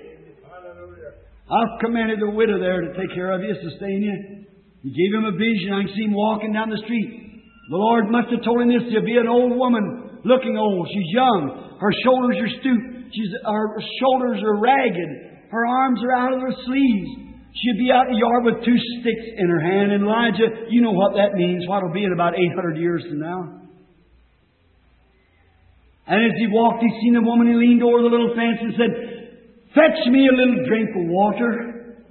Speaker 1: I've commanded the widow there to take care of you, sustain you. He gave him a vision. I can see him walking down the street. The Lord must have told him this. There'll be an old woman, looking old. She's young. Her shoulders are stooped. Her shoulders are ragged. Her arms are out of her sleeves. She'd be out in the yard with 2 sticks in her hand. And Elijah, you know what that means. What it'll be in about 800 years from now. And as he walked, he seen the woman. He leaned over the little fence and said, fetch me a little drink of water.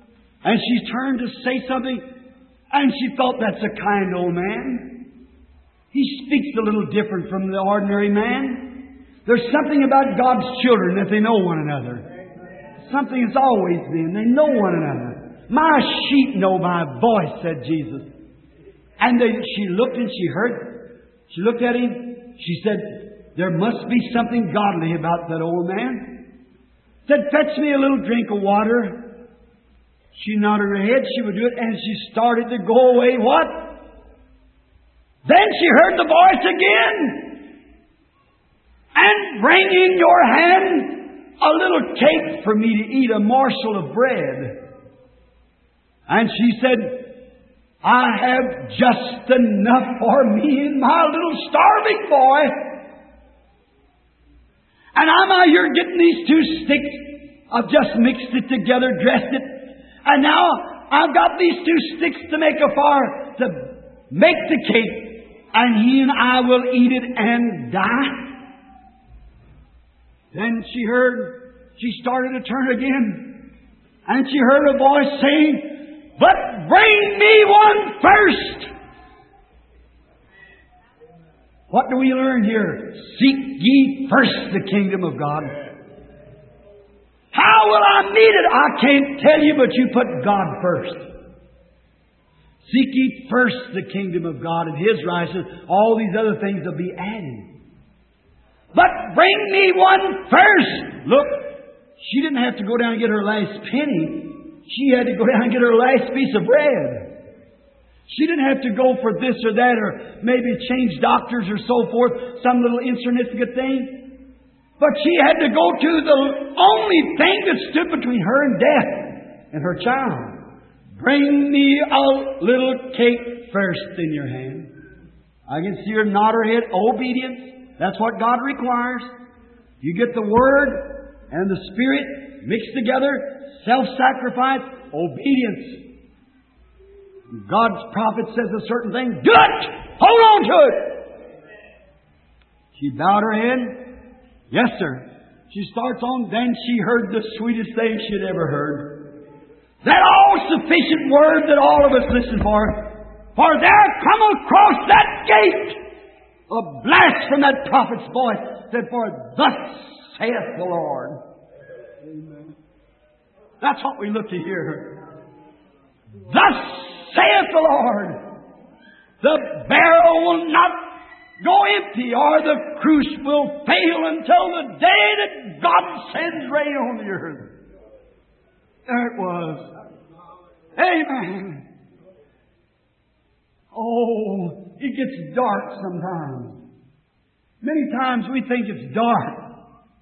Speaker 1: And she turned to say something, and she thought, that's a kind old man. He speaks a little different from the ordinary man. There's something about God's children that they know one another. Something has always been. They know one another. My sheep know my voice, said Jesus. And she looked and she heard. She looked at him. She said, there must be something godly about that old man. Said, fetch me a little drink of water. She nodded her head. She would do it. And she started to go away. What? Then she heard the voice again. And bring in your hand a little cake for me to eat, a morsel of bread. And she said, I have just enough for me and my little starving boy. And I'm out here getting these 2 sticks. I've just mixed it together, dressed it. And now I've got these 2 sticks to make a fire, to make the cake. And he and I will eat it and die. Then she started to turn again. And she heard a voice saying, but bring me one first. What do we learn here? Seek ye first the kingdom of God. How will I meet it? I can't tell you, but you put God first. Seek ye first the kingdom of God and His righteousness. All these other things will be added. But bring me one first. Look, she didn't have to go down and get her last penny. She had to go down and get her last piece of bread. She didn't have to go for this or that, or maybe change doctors or so forth, some little insignificant thing. But she had to go to the only thing that stood between her and death and her child. Bring me a little cake first in your hand. I can see her nod her head. Obedience. That's what God requires. You get the Word and the Spirit mixed together, self-sacrifice, obedience. God's prophet says a certain thing, do it! Hold on to it! She bowed her head. Yes, sir. She starts on, then she heard the sweetest thing she'd ever heard. That all-sufficient word that all of us listen for. For there come across that gate a blast from that prophet's voice said, for thus saith the Lord. Amen. That's what we look to hear. Thus saith the Lord. The barrel will not go empty, or the cruse will fail until the day that God sends rain on the earth. There it was. Amen. Oh, it gets dark sometimes. Many times we think it's dark.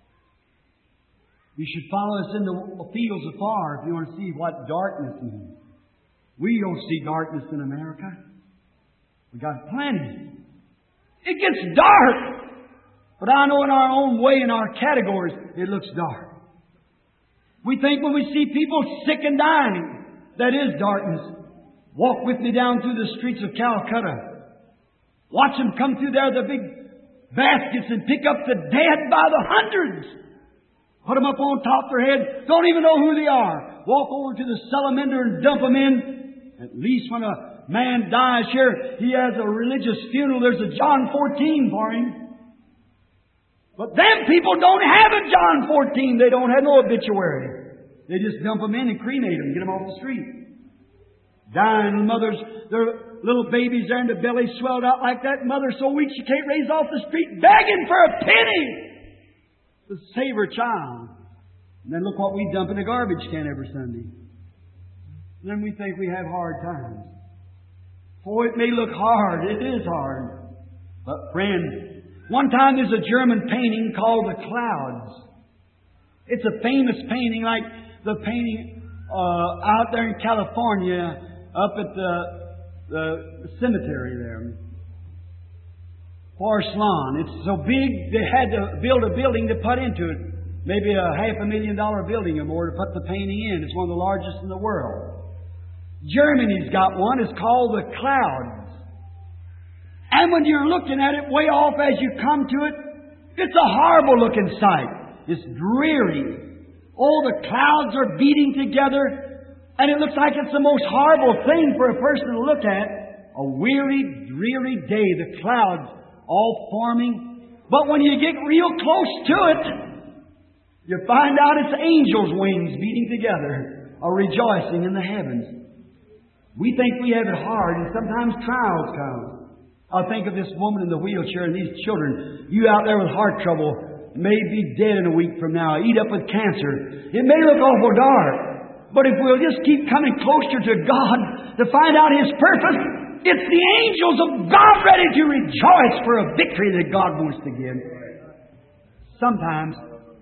Speaker 1: You should follow us in the fields afar if you want to see what darkness means. We don't see darkness in America. We got plenty. It gets dark. But I know in our own way, in our categories, it looks dark. We think when we see people sick and dying, that is darkness. Walk with me down through the streets of Calcutta. Watch them come through there, the big baskets, and pick up the dead by the hundreds. Put them up on top of their head. Don't even know who they are. Walk over to the salamander and dump them in. At least when a man dies here, he has a religious funeral. There's a John 14 for him. But them people don't have a John 14. They don't have no obituary. They just dump them in and cremate them, get them off the street. Dying mothers, their little babies there and the belly swelled out like that. Mother so weak she can't raise off the street, begging for a penny to save her child. And then look what we dump in a garbage can every Sunday. And then we think we have hard times. For it may look hard. It is hard. But friend, one time there's a German painting called The Clouds. It's a famous painting like the painting out there in California up at the cemetery there. Forest Lawn. It's so big they had to build a building to put into it. Maybe a $500,000 building or more to put the painting in. It's one of the largest in the world. Germany's got one. It's called The Clouds. And when you're looking at it way off as you come to it, it's a horrible looking sight. It's dreary. Oh, the clouds are beating together. And it looks like it's the most horrible thing for a person to look at. A weary, dreary day, the clouds all forming. But when you get real close to it, you find out it's angels' wings beating together, a rejoicing in the heavens. We think we have it hard, and sometimes trials come. I think of this woman in the wheelchair and these children. You out there with heart trouble may be dead in a week from now, eat up with cancer. It may look awful dark. But if we'll just keep coming closer to God to find out His purpose, it's the angels of God ready to rejoice for a victory that God wants to give. Sometimes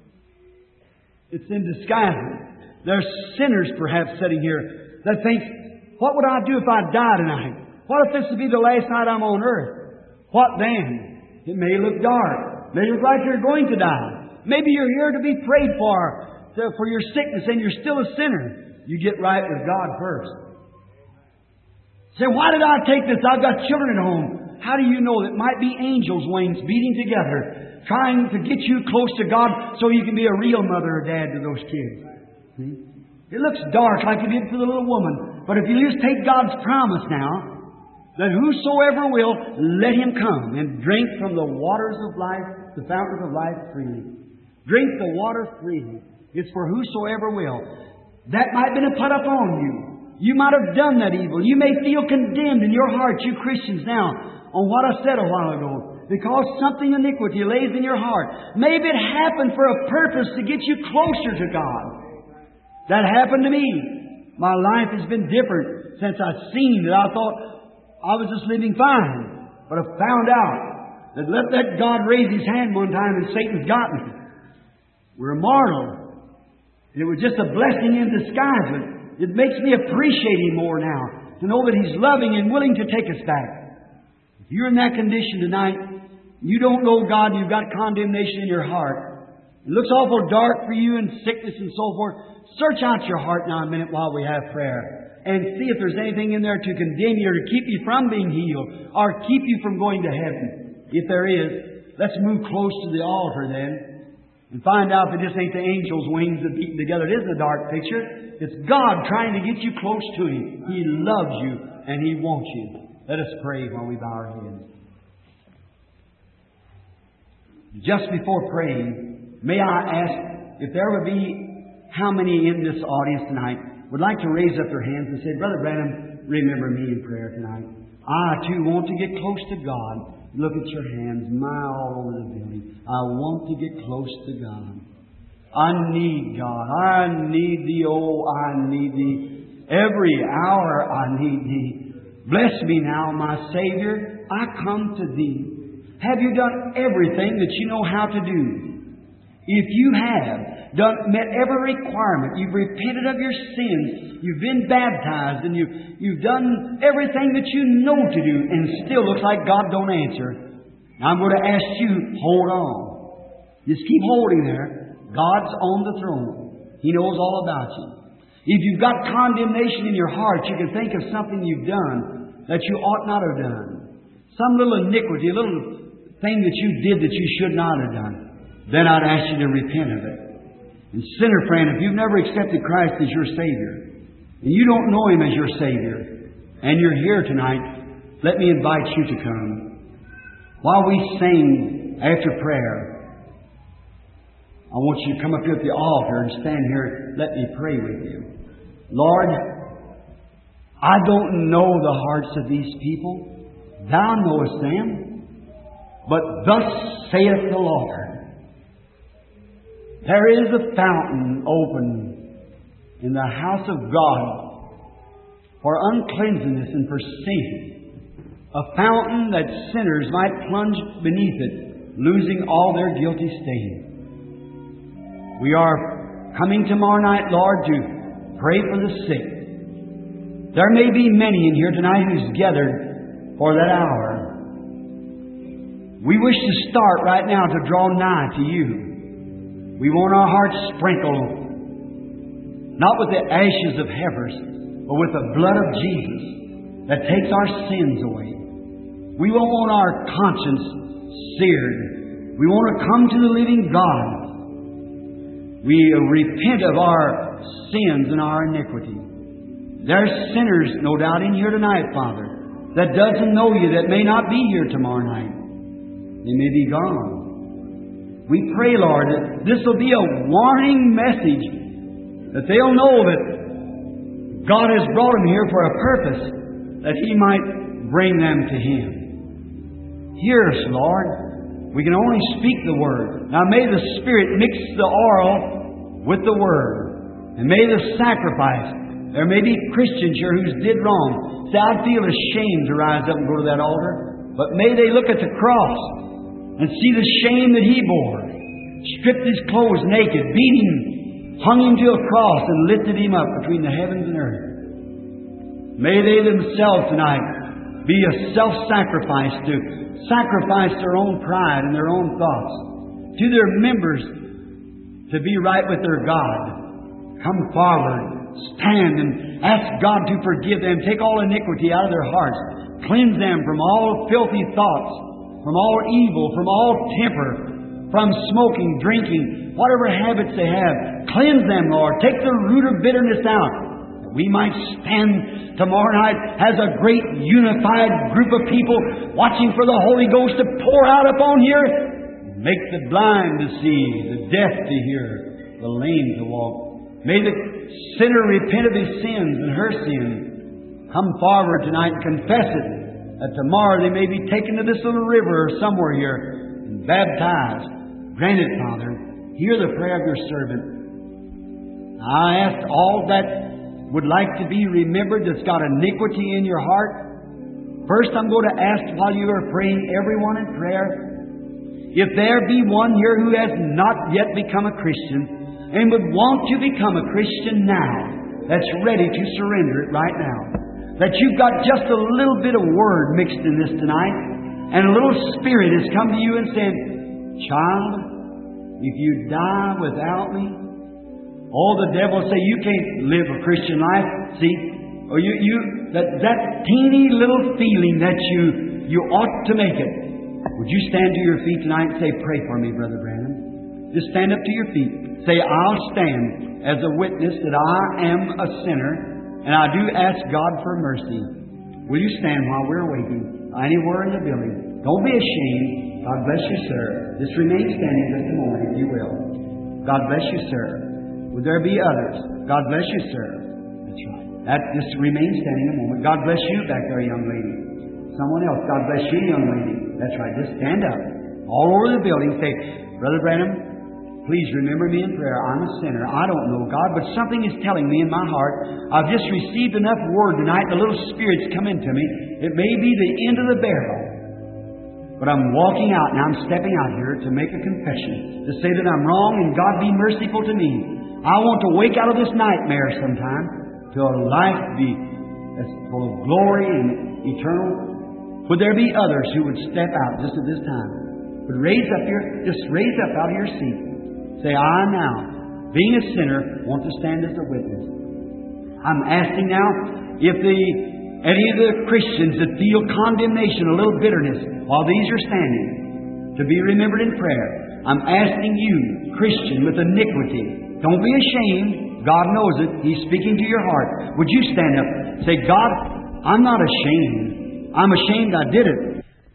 Speaker 1: it's in disguise. There's sinners perhaps sitting here that think, what would I do if I die tonight? What if this would be the last night I'm on earth? What then? It may look dark. It may look like you're going to die. Maybe you're here to be prayed for your sickness and you're still a sinner. You get right with God first. Say, why did I take this? I've got children at home. How do you know that might be angels' wings beating together, trying to get you close to God so you can be a real mother or dad to those kids? See? It looks dark like it did for the little woman. But if you just take God's promise now, that whosoever will, let him come and drink from the waters of life, the fountains of life freely. Drink the water freely. It's for whosoever will. That might have been put up on you. You might have done that evil. You may feel condemned in your heart, you Christians now, on what I said a while ago. Because something iniquity lays in your heart. Maybe it happened for a purpose to get you closer to God. That happened to me. My life has been different since I've seen that I thought I was just living fine. But I found out that let that God raise His hand one time and Satan's got me. We're mortal. It was just a blessing in disguise. But it makes me appreciate Him more now, to know that He's loving and willing to take us back. If you're in that condition tonight, you don't know God, you've got condemnation in your heart. It looks awful dark for you and sickness and so forth. Search out your heart now a minute while we have prayer. And see if there's anything in there to condemn you or to keep you from being healed or keep you from going to heaven. If there is, let's move close to the altar then. And find out that this ain't the angels' wings that beating together. It isn't a dark picture. It's God trying to get you close to Him. He loves you and He wants you. Let us pray while we bow our heads. Just before praying, may I ask if there would be how many in this audience tonight would like to raise up their hands and say, Brother Branham, remember me in prayer tonight. I too want to get close to God. Look at your hands, all over the building. I want to get close to God. I need God. I need Thee, oh, I need Thee. Every hour I need Thee. Bless me now, my Savior. I come to Thee. Have you done everything that you know how to do? If you have met every requirement, you've repented of your sins, you've been baptized, and you've done everything that you know to do, and still looks like God don't answer. Now I'm going to ask you, hold on. Just keep holding there. God's on the throne. He knows all about you. If you've got condemnation in your heart, you can think of something you've done that you ought not have done. Some little iniquity, a little thing that you did that you should not have done. Then I'd ask you to repent of it. And sinner friend, if you've never accepted Christ as your Savior, and you don't know Him as your Savior, and you're here tonight, let me invite you to come. While we sing after prayer, I want you to come up here at the altar and stand here. Let me pray with you. Lord, I don't know the hearts of these people. Thou knowest them. But thus saith the Lord, there is a fountain open in the house of God for uncleanness and for sin. A fountain that sinners might plunge beneath it, losing all their guilty stain. We are coming tomorrow night, Lord, to pray for the sick. There may be many in here tonight who's gathered for that hour. We wish to start right now to draw nigh to You. We want our hearts sprinkled, not with the ashes of heifers, but with the blood of Jesus that takes our sins away. We won't want our conscience seared. We want to come to the living God. We repent of our sins and our iniquity. There's sinners, no doubt, in here tonight, Father, that doesn't know You, that may not be here tomorrow night. They may be gone. We pray, Lord, that this will be a warning message, that they'll know that God has brought them here for a purpose, that He might bring them to Him. Hear us, Lord. We can only speak the Word. Now may the Spirit mix the oil with the Word. And may the sacrifice. There may be Christians here who did wrong. Say, I'd feel ashamed to rise up and go to that altar. But may they look at the cross and see the shame that He bore. Stripped His clothes naked, beat Him, hung Him to a cross, and lifted Him up between the heavens and earth. May they themselves tonight be a self-sacrifice to sacrifice their own pride and their own thoughts, to their members to be right with their God. Come forward, stand and ask God to forgive them, take all iniquity out of their hearts, cleanse them from all filthy thoughts, from all evil, from all temper, from smoking, drinking, whatever habits they have. Cleanse them, Lord. Take the root of bitterness out. That we might stand tomorrow night as a great unified group of people watching for the Holy Ghost to pour out upon here. Make the blind to see, the deaf to hear, the lame to walk. May the sinner repent of his sins and her sins. Come forward tonight and confess it, that tomorrow they may be taken to this little river or somewhere here and baptized. Grant it, Father. Hear the prayer of Your servant. I ask all that would like to be remembered that's got iniquity in your heart. First, I'm going to ask while you are praying, everyone in prayer, if there be one here who has not yet become a Christian and would want to become a Christian now, that's ready to surrender it right now. That you've got just a little bit of Word mixed in this tonight, and a little Spirit has come to you and said, child, if you die without Me, oh, the devil will say, you can't live a Christian life. See, or that teeny little feeling that you ought to make it. Would you stand to your feet tonight and say, pray for me, Brother Branham? Just stand up to your feet. Say, I'll stand as a witness that I am a sinner, and I do ask God for mercy. Will you stand while we're waiting? Anywhere in the building. Don't be ashamed. God bless you, sir. Just remain standing just a moment, if you will. God bless you, sir. Would there be others? God bless you, sir. That's right. Just remain standing a moment. God bless you back there, young lady. Someone else. God bless you, young lady. That's right. Just stand up. All over the building. Say, Brother Branham, please remember me in prayer. I'm a sinner. I don't know God, but something is telling me in my heart. I've just received enough Word tonight. The little Spirit's come into me. It may be the end of the barrel. But I'm walking out and I'm stepping out here to make a confession, to say that I'm wrong and God be merciful to me. I want to wake out of this nightmare sometime to a life that's full of glory and eternal. Would there be others who would step out just at this time? Would raise up out of your seat. Say, I now, being a sinner, want to stand as a witness. I'm asking now if any of the Christians that feel condemnation, a little bitterness, while these are standing, to be remembered in prayer. I'm asking you, Christian with iniquity, don't be ashamed. God knows it. He's speaking to your heart. Would you stand up? Say, God, I'm not ashamed. I'm ashamed I did it.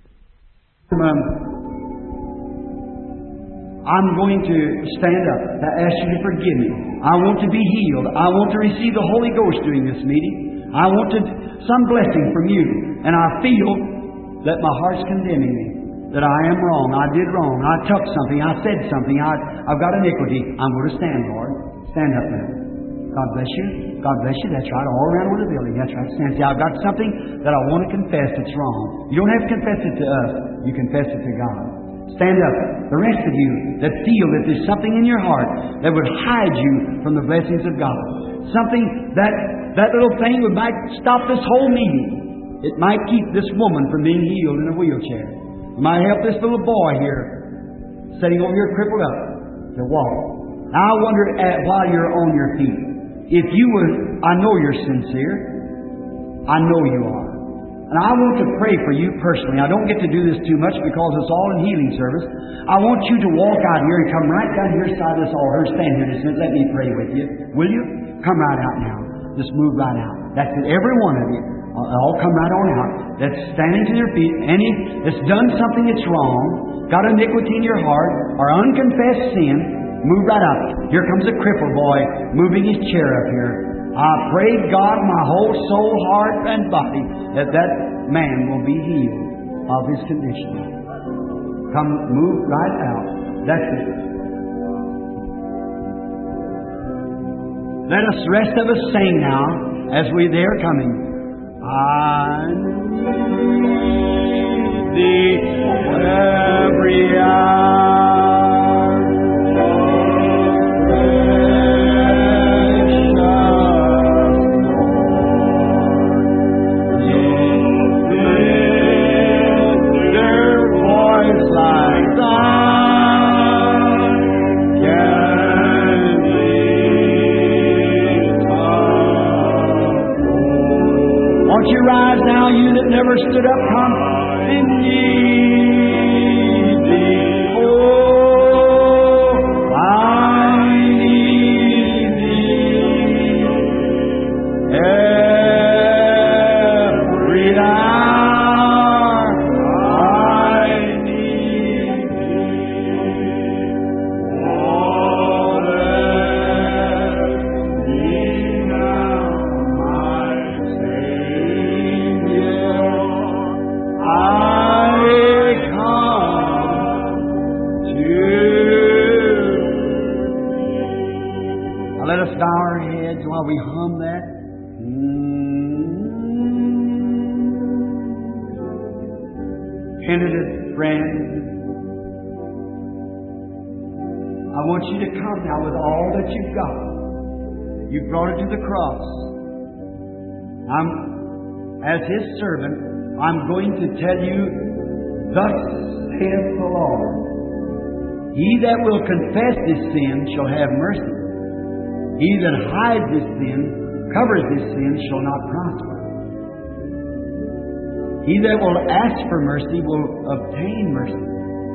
Speaker 1: I'm going to stand up to ask you to forgive me. I want to be healed. I want to receive the Holy Ghost during this meeting. I wanted some blessing from you. And I feel that my heart's condemning me. That I am wrong. I did wrong. I took something. I said something. I've got iniquity. I'm going to stand, Lord. Stand up now. God bless you. God bless you. That's right. All around with the building. That's right. Stand. See, I've got something that I want to confess that's wrong. You don't have to confess it to us. You confess it to God. Stand up. The rest of you that feel that there's something in your heart that would hide you from the blessings of God. Something that little thing might stop this whole meeting. It might keep this woman from being healed in a wheelchair. It might help this little boy here, sitting over here crippled up, to walk. Now I wonder, while you're on your feet, if you would, I know you're sincere. I know you are. And I want to pray for you personally. I don't get to do this too much because it's all in healing service. I want you to walk out here and come right down here side of this altar and stand here just a minute. Let me pray with you. Will you? Come right out now. Just move right out. That's it. Every one of you. All come right on out. That's standing to your feet. Any that's done something that's wrong, got iniquity in your heart, or unconfessed sin, move right up. Here comes a crippled boy moving his chair up here. I pray God, my whole soul, heart, and body, that that man will be healed of his condition. Come, move right out. That's it. Let us, rest of us, sing now as they are coming. I need Thee every hour. Precious Lord, lift their voice like Thine can lift up. Won't you rise now, you that never stood up, come and need Thee. Oh, I need Thee every hour. I need Thee. Oh, let me now, my Savior, I come to Thee. Now let us bow our heads while we hum that. Penitent friend, I want you to come now with all that you've got. You've brought it to the cross. As His servant, I'm going to tell you, thus saith the Lord, He that will confess his sin shall have mercy. He that hides his sin, covers his sin, shall not prosper. He that will ask for mercy will obtain mercy.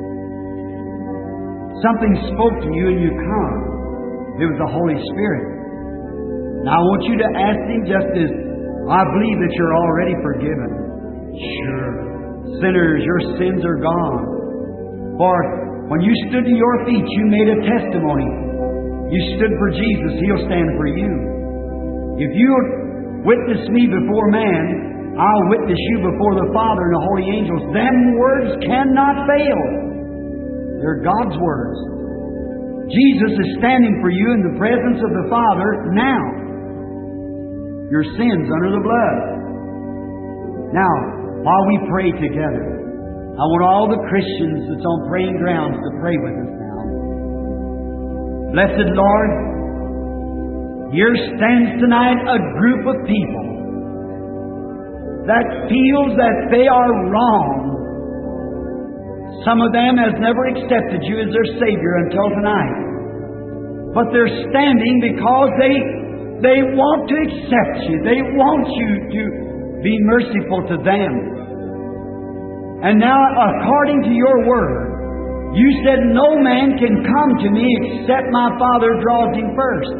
Speaker 1: Something spoke to you and you come. It was the Holy Spirit. Now I want you to ask Him, just as I believe that you're already forgiven. Sure. Sinners, your sins are gone. For when you stood to your feet, you made a testimony. You stood for Jesus, He'll stand for you. If you witness me before man, I'll witness you before the Father and the holy angels. Them words cannot fail. They're God's words. Jesus is standing for you in the presence of the Father now. Your sins under the blood. Now, while we pray together, I want all the Christians that's on praying grounds to pray with us now. Blessed Lord, here stands tonight a group of people that feels that they are wrong. Some of them has never accepted you as their Savior until tonight. But they're standing because they want to accept you. They want you to be merciful to them. And now, according to your word, you said no man can come to me except my Father draws him first.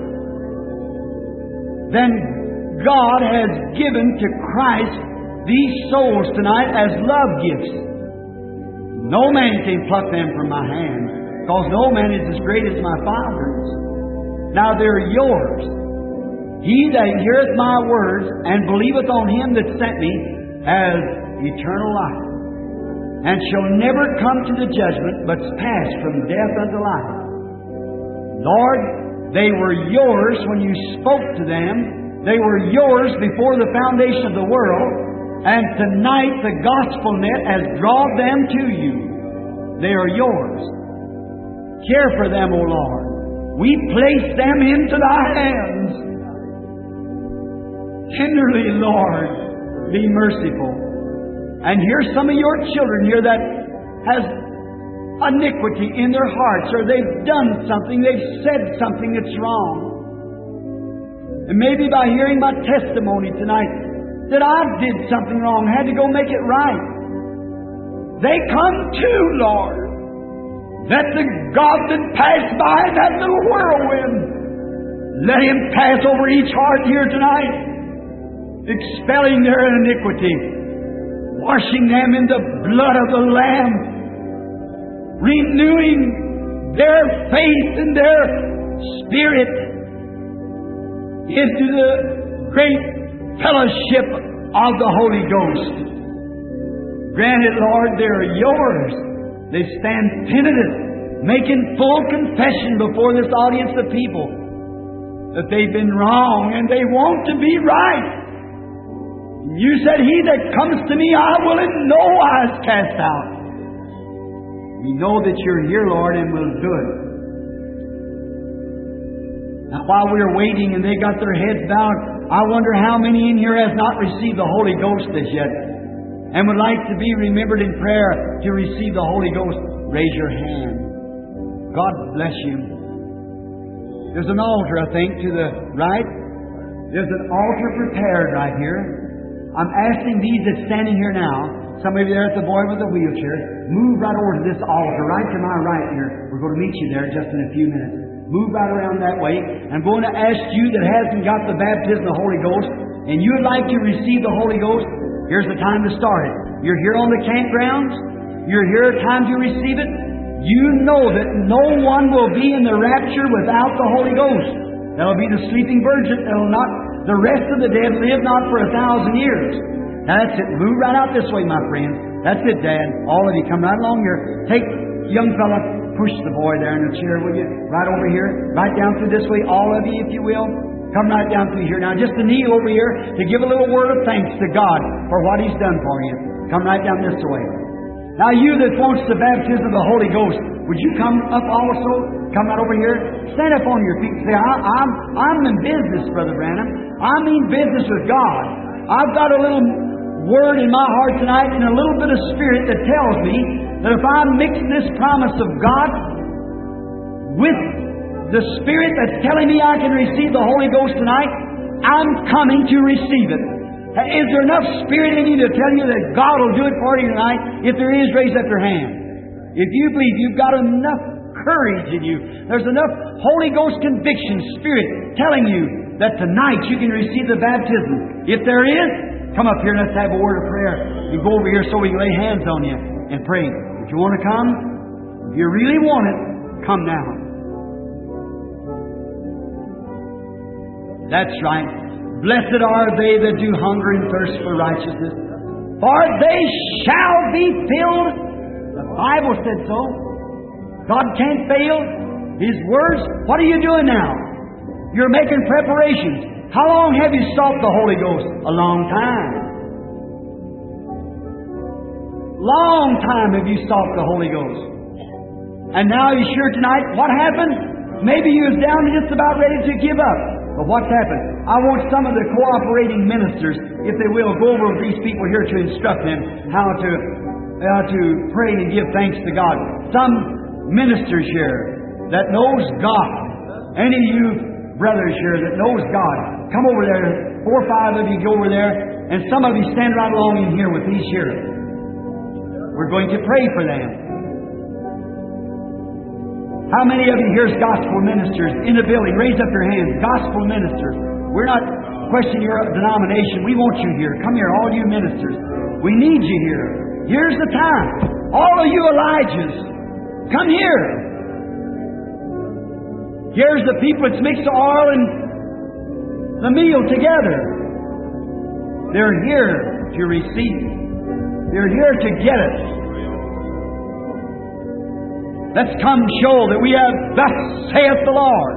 Speaker 1: Then God has given to Christ these souls tonight as love gifts. No man can pluck them from my hand, because no man is as great as my Father's. Now they're yours. He that heareth my words and believeth on Him that sent me has eternal life, and shall never come to the judgment, but pass from death unto life. Lord, they were yours when you spoke to them. They were yours before the foundation of the world. And tonight the gospel net has drawn them to you. They are yours. Care for them, O Lord. We place them into Thy hands. Tenderly, Lord, be merciful. And here's some of your children here that has iniquity in their hearts, or they've done something, they've said something that's wrong. And maybe by hearing my testimony tonight, that I did something wrong, had to go make it right. They come too, Lord. Let the God that passed by that little whirlwind Let Him pass over each heart here tonight, expelling their iniquity, washing them in the blood of the Lamb, renewing their faith and their spirit into the great fellowship of the Holy Ghost. Granted, Lord, they're Yours. They stand penitent, making full confession before this audience of people that they've been wrong and they want to be right. You said, He that comes to Me, I will in no wise cast out. We know that You're here, Lord, and will do it. Now, while we're waiting and they got their heads bowed, I wonder how many in here has not received the Holy Ghost as yet and would like to be remembered in prayer to receive the Holy Ghost. Raise your hand. God bless you. There's an altar, I think, to the right. There's an altar prepared right here. I'm asking these that's standing here now, some of you there at the boy with the wheelchair, move right over to this altar, right to my right here. We're going to meet you there just in a few minutes. Move right around that way. I'm going to ask you that hasn't got the baptism of the Holy Ghost, and you would like to receive the Holy Ghost, here's the time to start it. You're here on the campgrounds. You're here at time to receive it. You know that no one will be in the rapture without the Holy Ghost. That'll be the sleeping virgin. That'll not, the rest of the dead live not for 1,000 years. Now that's it. Move right out this way, my friends. That's it, Dad. All of you, come right along here. Take, young fella, push the boy there in the chair, will you? Right over here. Right down through this way, all of you, if you will. Come right down through here. Now just to kneel over here to give a little word of thanks to God for what He's done for you. Come right down this way. Now you that wants the baptism of the Holy Ghost, would you come up also? Come right over here. Stand up on your feet and say, I'm in business, Brother Branham. I mean business with God. I've got a little word in my heart tonight and a little bit of spirit that tells me that if I mix this promise of God with the Spirit that's telling me I can receive the Holy Ghost tonight, I'm coming to receive it. Is there enough Spirit in you to tell you that God will do it for you tonight? If there is, raise up your hand. If you believe you've got enough courage in you, there's enough Holy Ghost conviction, Spirit, telling you that tonight you can receive the baptism. If there is, come up here and let's have a word of prayer. You go over here so we can lay hands on you and pray. If you want to come, if you really want it, come now. That's right. Blessed are they that do hunger and thirst for righteousness, for they shall be filled. The Bible said so. God can't fail His words. What are you doing now? You're making preparations. How long have you sought the Holy Ghost? A long time. Long time have you sought the Holy Ghost. And now you're sure tonight, what happened? Maybe you was down and just about ready to give up. But what's happened? I want some of the cooperating ministers, if they will, go over with these people here to instruct them how to pray and give thanks to God. Some ministers here that knows God. Any of you brothers here that knows God, come over there. 4 or 5 of you go over there, and some of you stand right along in here with these here. We're going to pray for them. How many of you here is gospel ministers in the building? Raise up your hands. Gospel ministers. We're not questioning your denomination. We want you here. Come here, all you ministers. We need you here. Here's the time. All of you Elijahs, come here. Here's the people that's mixed the oil and the meal together. They're here to receive. They're here to get it. Let's come show that we have, thus saith the Lord.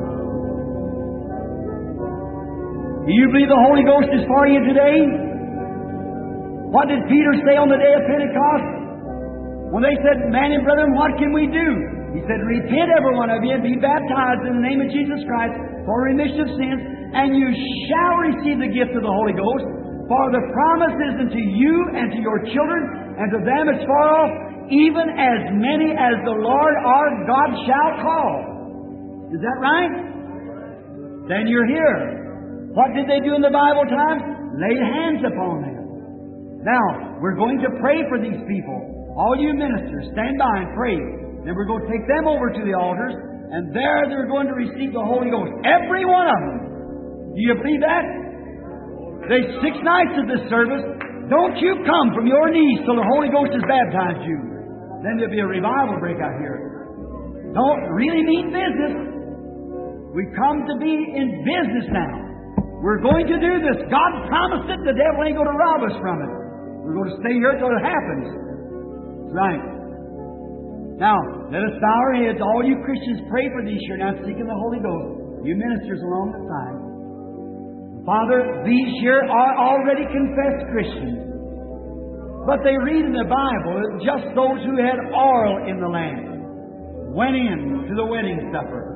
Speaker 1: Do you believe the Holy Ghost is for you today? What did Peter say on the day of Pentecost? When they said, man and brethren, what can we do? He said, repent every one of you and be baptized in the name of Jesus Christ for remission of sins, and you shall receive the gift of the Holy Ghost. For the promise is unto you and to your children and to them as far off, even as many as the Lord our God shall call. Is that right? Then you're here. What did they do in the Bible time? Laid hands upon them. Now, we're going to pray for these people. All you ministers, stand by and pray. Then we're going to take them over to the altars and there they're going to receive the Holy Ghost. Every one of them. Do you believe that? There's 6 nights of this service. Don't you come from your knees till the Holy Ghost has baptized you. Then there'll be a revival break out here. Don't really mean business. We come to be in business now. We're going to do this. God promised it. The devil ain't going to rob us from it. We're going to stay here till it happens. Right. Now, let us bow our heads. All you Christians, pray for these here now, seeking the Holy Ghost. You ministers along the side. Father, these here are already confessed Christians. But they read in the Bible that just those who had oil in the lamp went in to the wedding supper.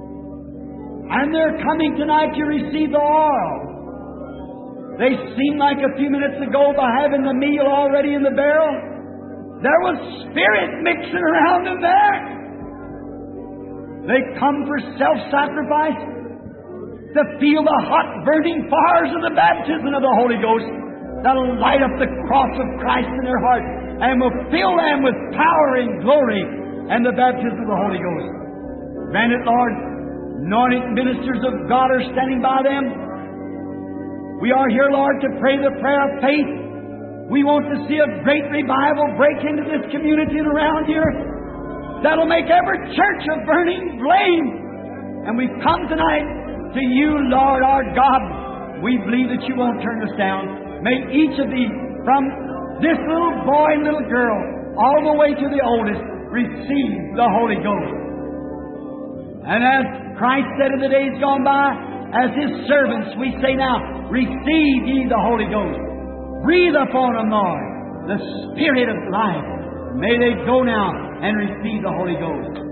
Speaker 1: And they're coming tonight to receive the oil. They seemed like a few minutes ago, by having the meal already in the barrel, there was spirit mixing around them there. They come for self-sacrifice, to feel the hot burning fires of the baptism of the Holy Ghost that'll light up the cross of Christ in their heart and will fill them with power and glory and the baptism of the Holy Ghost. Grant it, Lord. Anointed ministers of God are standing by them. We are here, Lord, to pray the prayer of faith. We want to see a great revival break into this community and around here that'll make every church a burning flame. And we come tonight to you, Lord our God. We believe that you won't turn us down. May each of these, from this little boy and little girl, all the way to the oldest, receive the Holy Ghost. And as Christ said in the days gone by, as His servants, we say now, receive ye the Holy Ghost. Breathe upon them, Lord, the Spirit of life. May they go now and receive the Holy Ghost.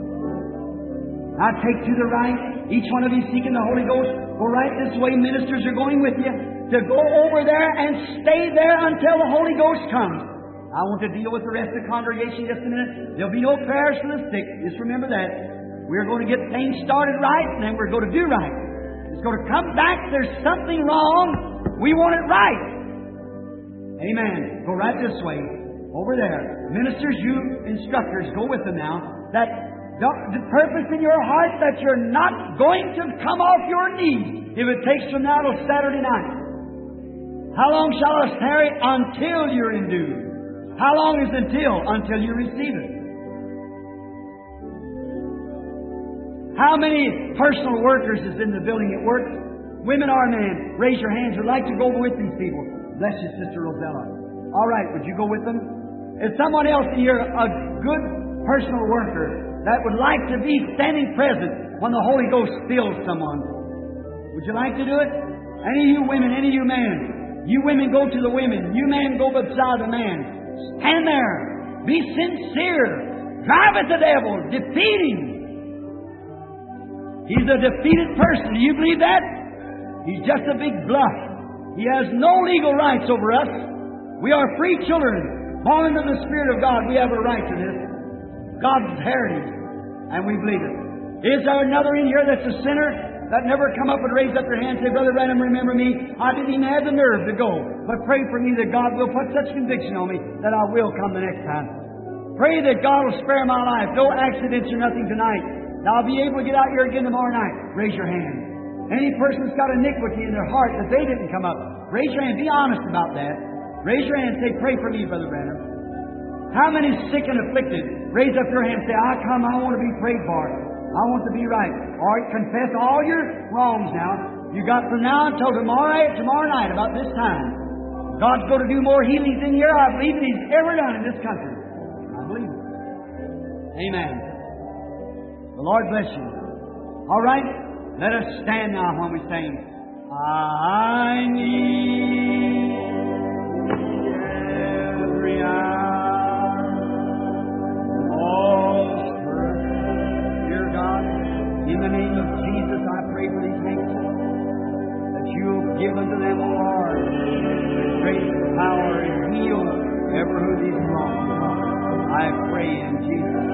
Speaker 1: Now take to the right. Each one of you seeking the Holy Ghost, go right this way. Ministers are going with you to go over there and stay there until the Holy Ghost comes. I want to deal with the rest of the congregation just a minute. There'll be no prayers for the sick. Just remember that. We're going to get things started right, and then we're going to do right. It's going to come back. There's something wrong. We want it right. Amen. Go right this way. Over there. Ministers, you instructors, go with them now. The purpose in your heart that you're not going to come off your knees if it takes from now till Saturday night. How long shall us tarry? Until you're endued. How long is until? Until you receive it. How many personal workers is in the building at work? Women or men? Raise your hands. Would like to go with these people. Bless you, Sister Rosella. All right, would you go with them? Is someone else here a good personal worker that would like to be standing present when the Holy Ghost fills someone? Would you like to do it? Any of you women, any of you men. You women go to the women. You men go beside the man. Stand there. Be sincere. Drive at the devil. Defeat him. He's a defeated person. Do you believe that? He's just a big bluff. He has no legal rights over us. We are free children, born into the Spirit of God. We have a right to this. God's heritage, and we believe it. Is there another in here that's a sinner that never come up and raise up their hand and say, Brother Branham, remember me? I didn't even have the nerve to go. But pray for me that God will put such conviction on me that I will come the next time. Pray that God will spare my life. No accidents or nothing tonight. Now I'll be able to get out here again tomorrow night. Raise your hand. Any person that's got iniquity in their heart that they didn't come up, raise your hand. Be honest about that. Raise your hand and say, pray for me, Brother Branham. How many sick and afflicted? Raise up your hand and say, I come, I want to be prayed for. I want to be right. All right, confess all your wrongs now. You got from now until tomorrow night about this time. God's going to do more healings in here, I believe, than He's ever done in this country. I believe it. Amen. The Lord bless you. All right, let us stand now when we sing. I need every hour. In the name of Jesus, I pray for these handkerchiefs that you'll give unto them, O Lord, with great power and heal ever who these belong to. I pray in Jesus'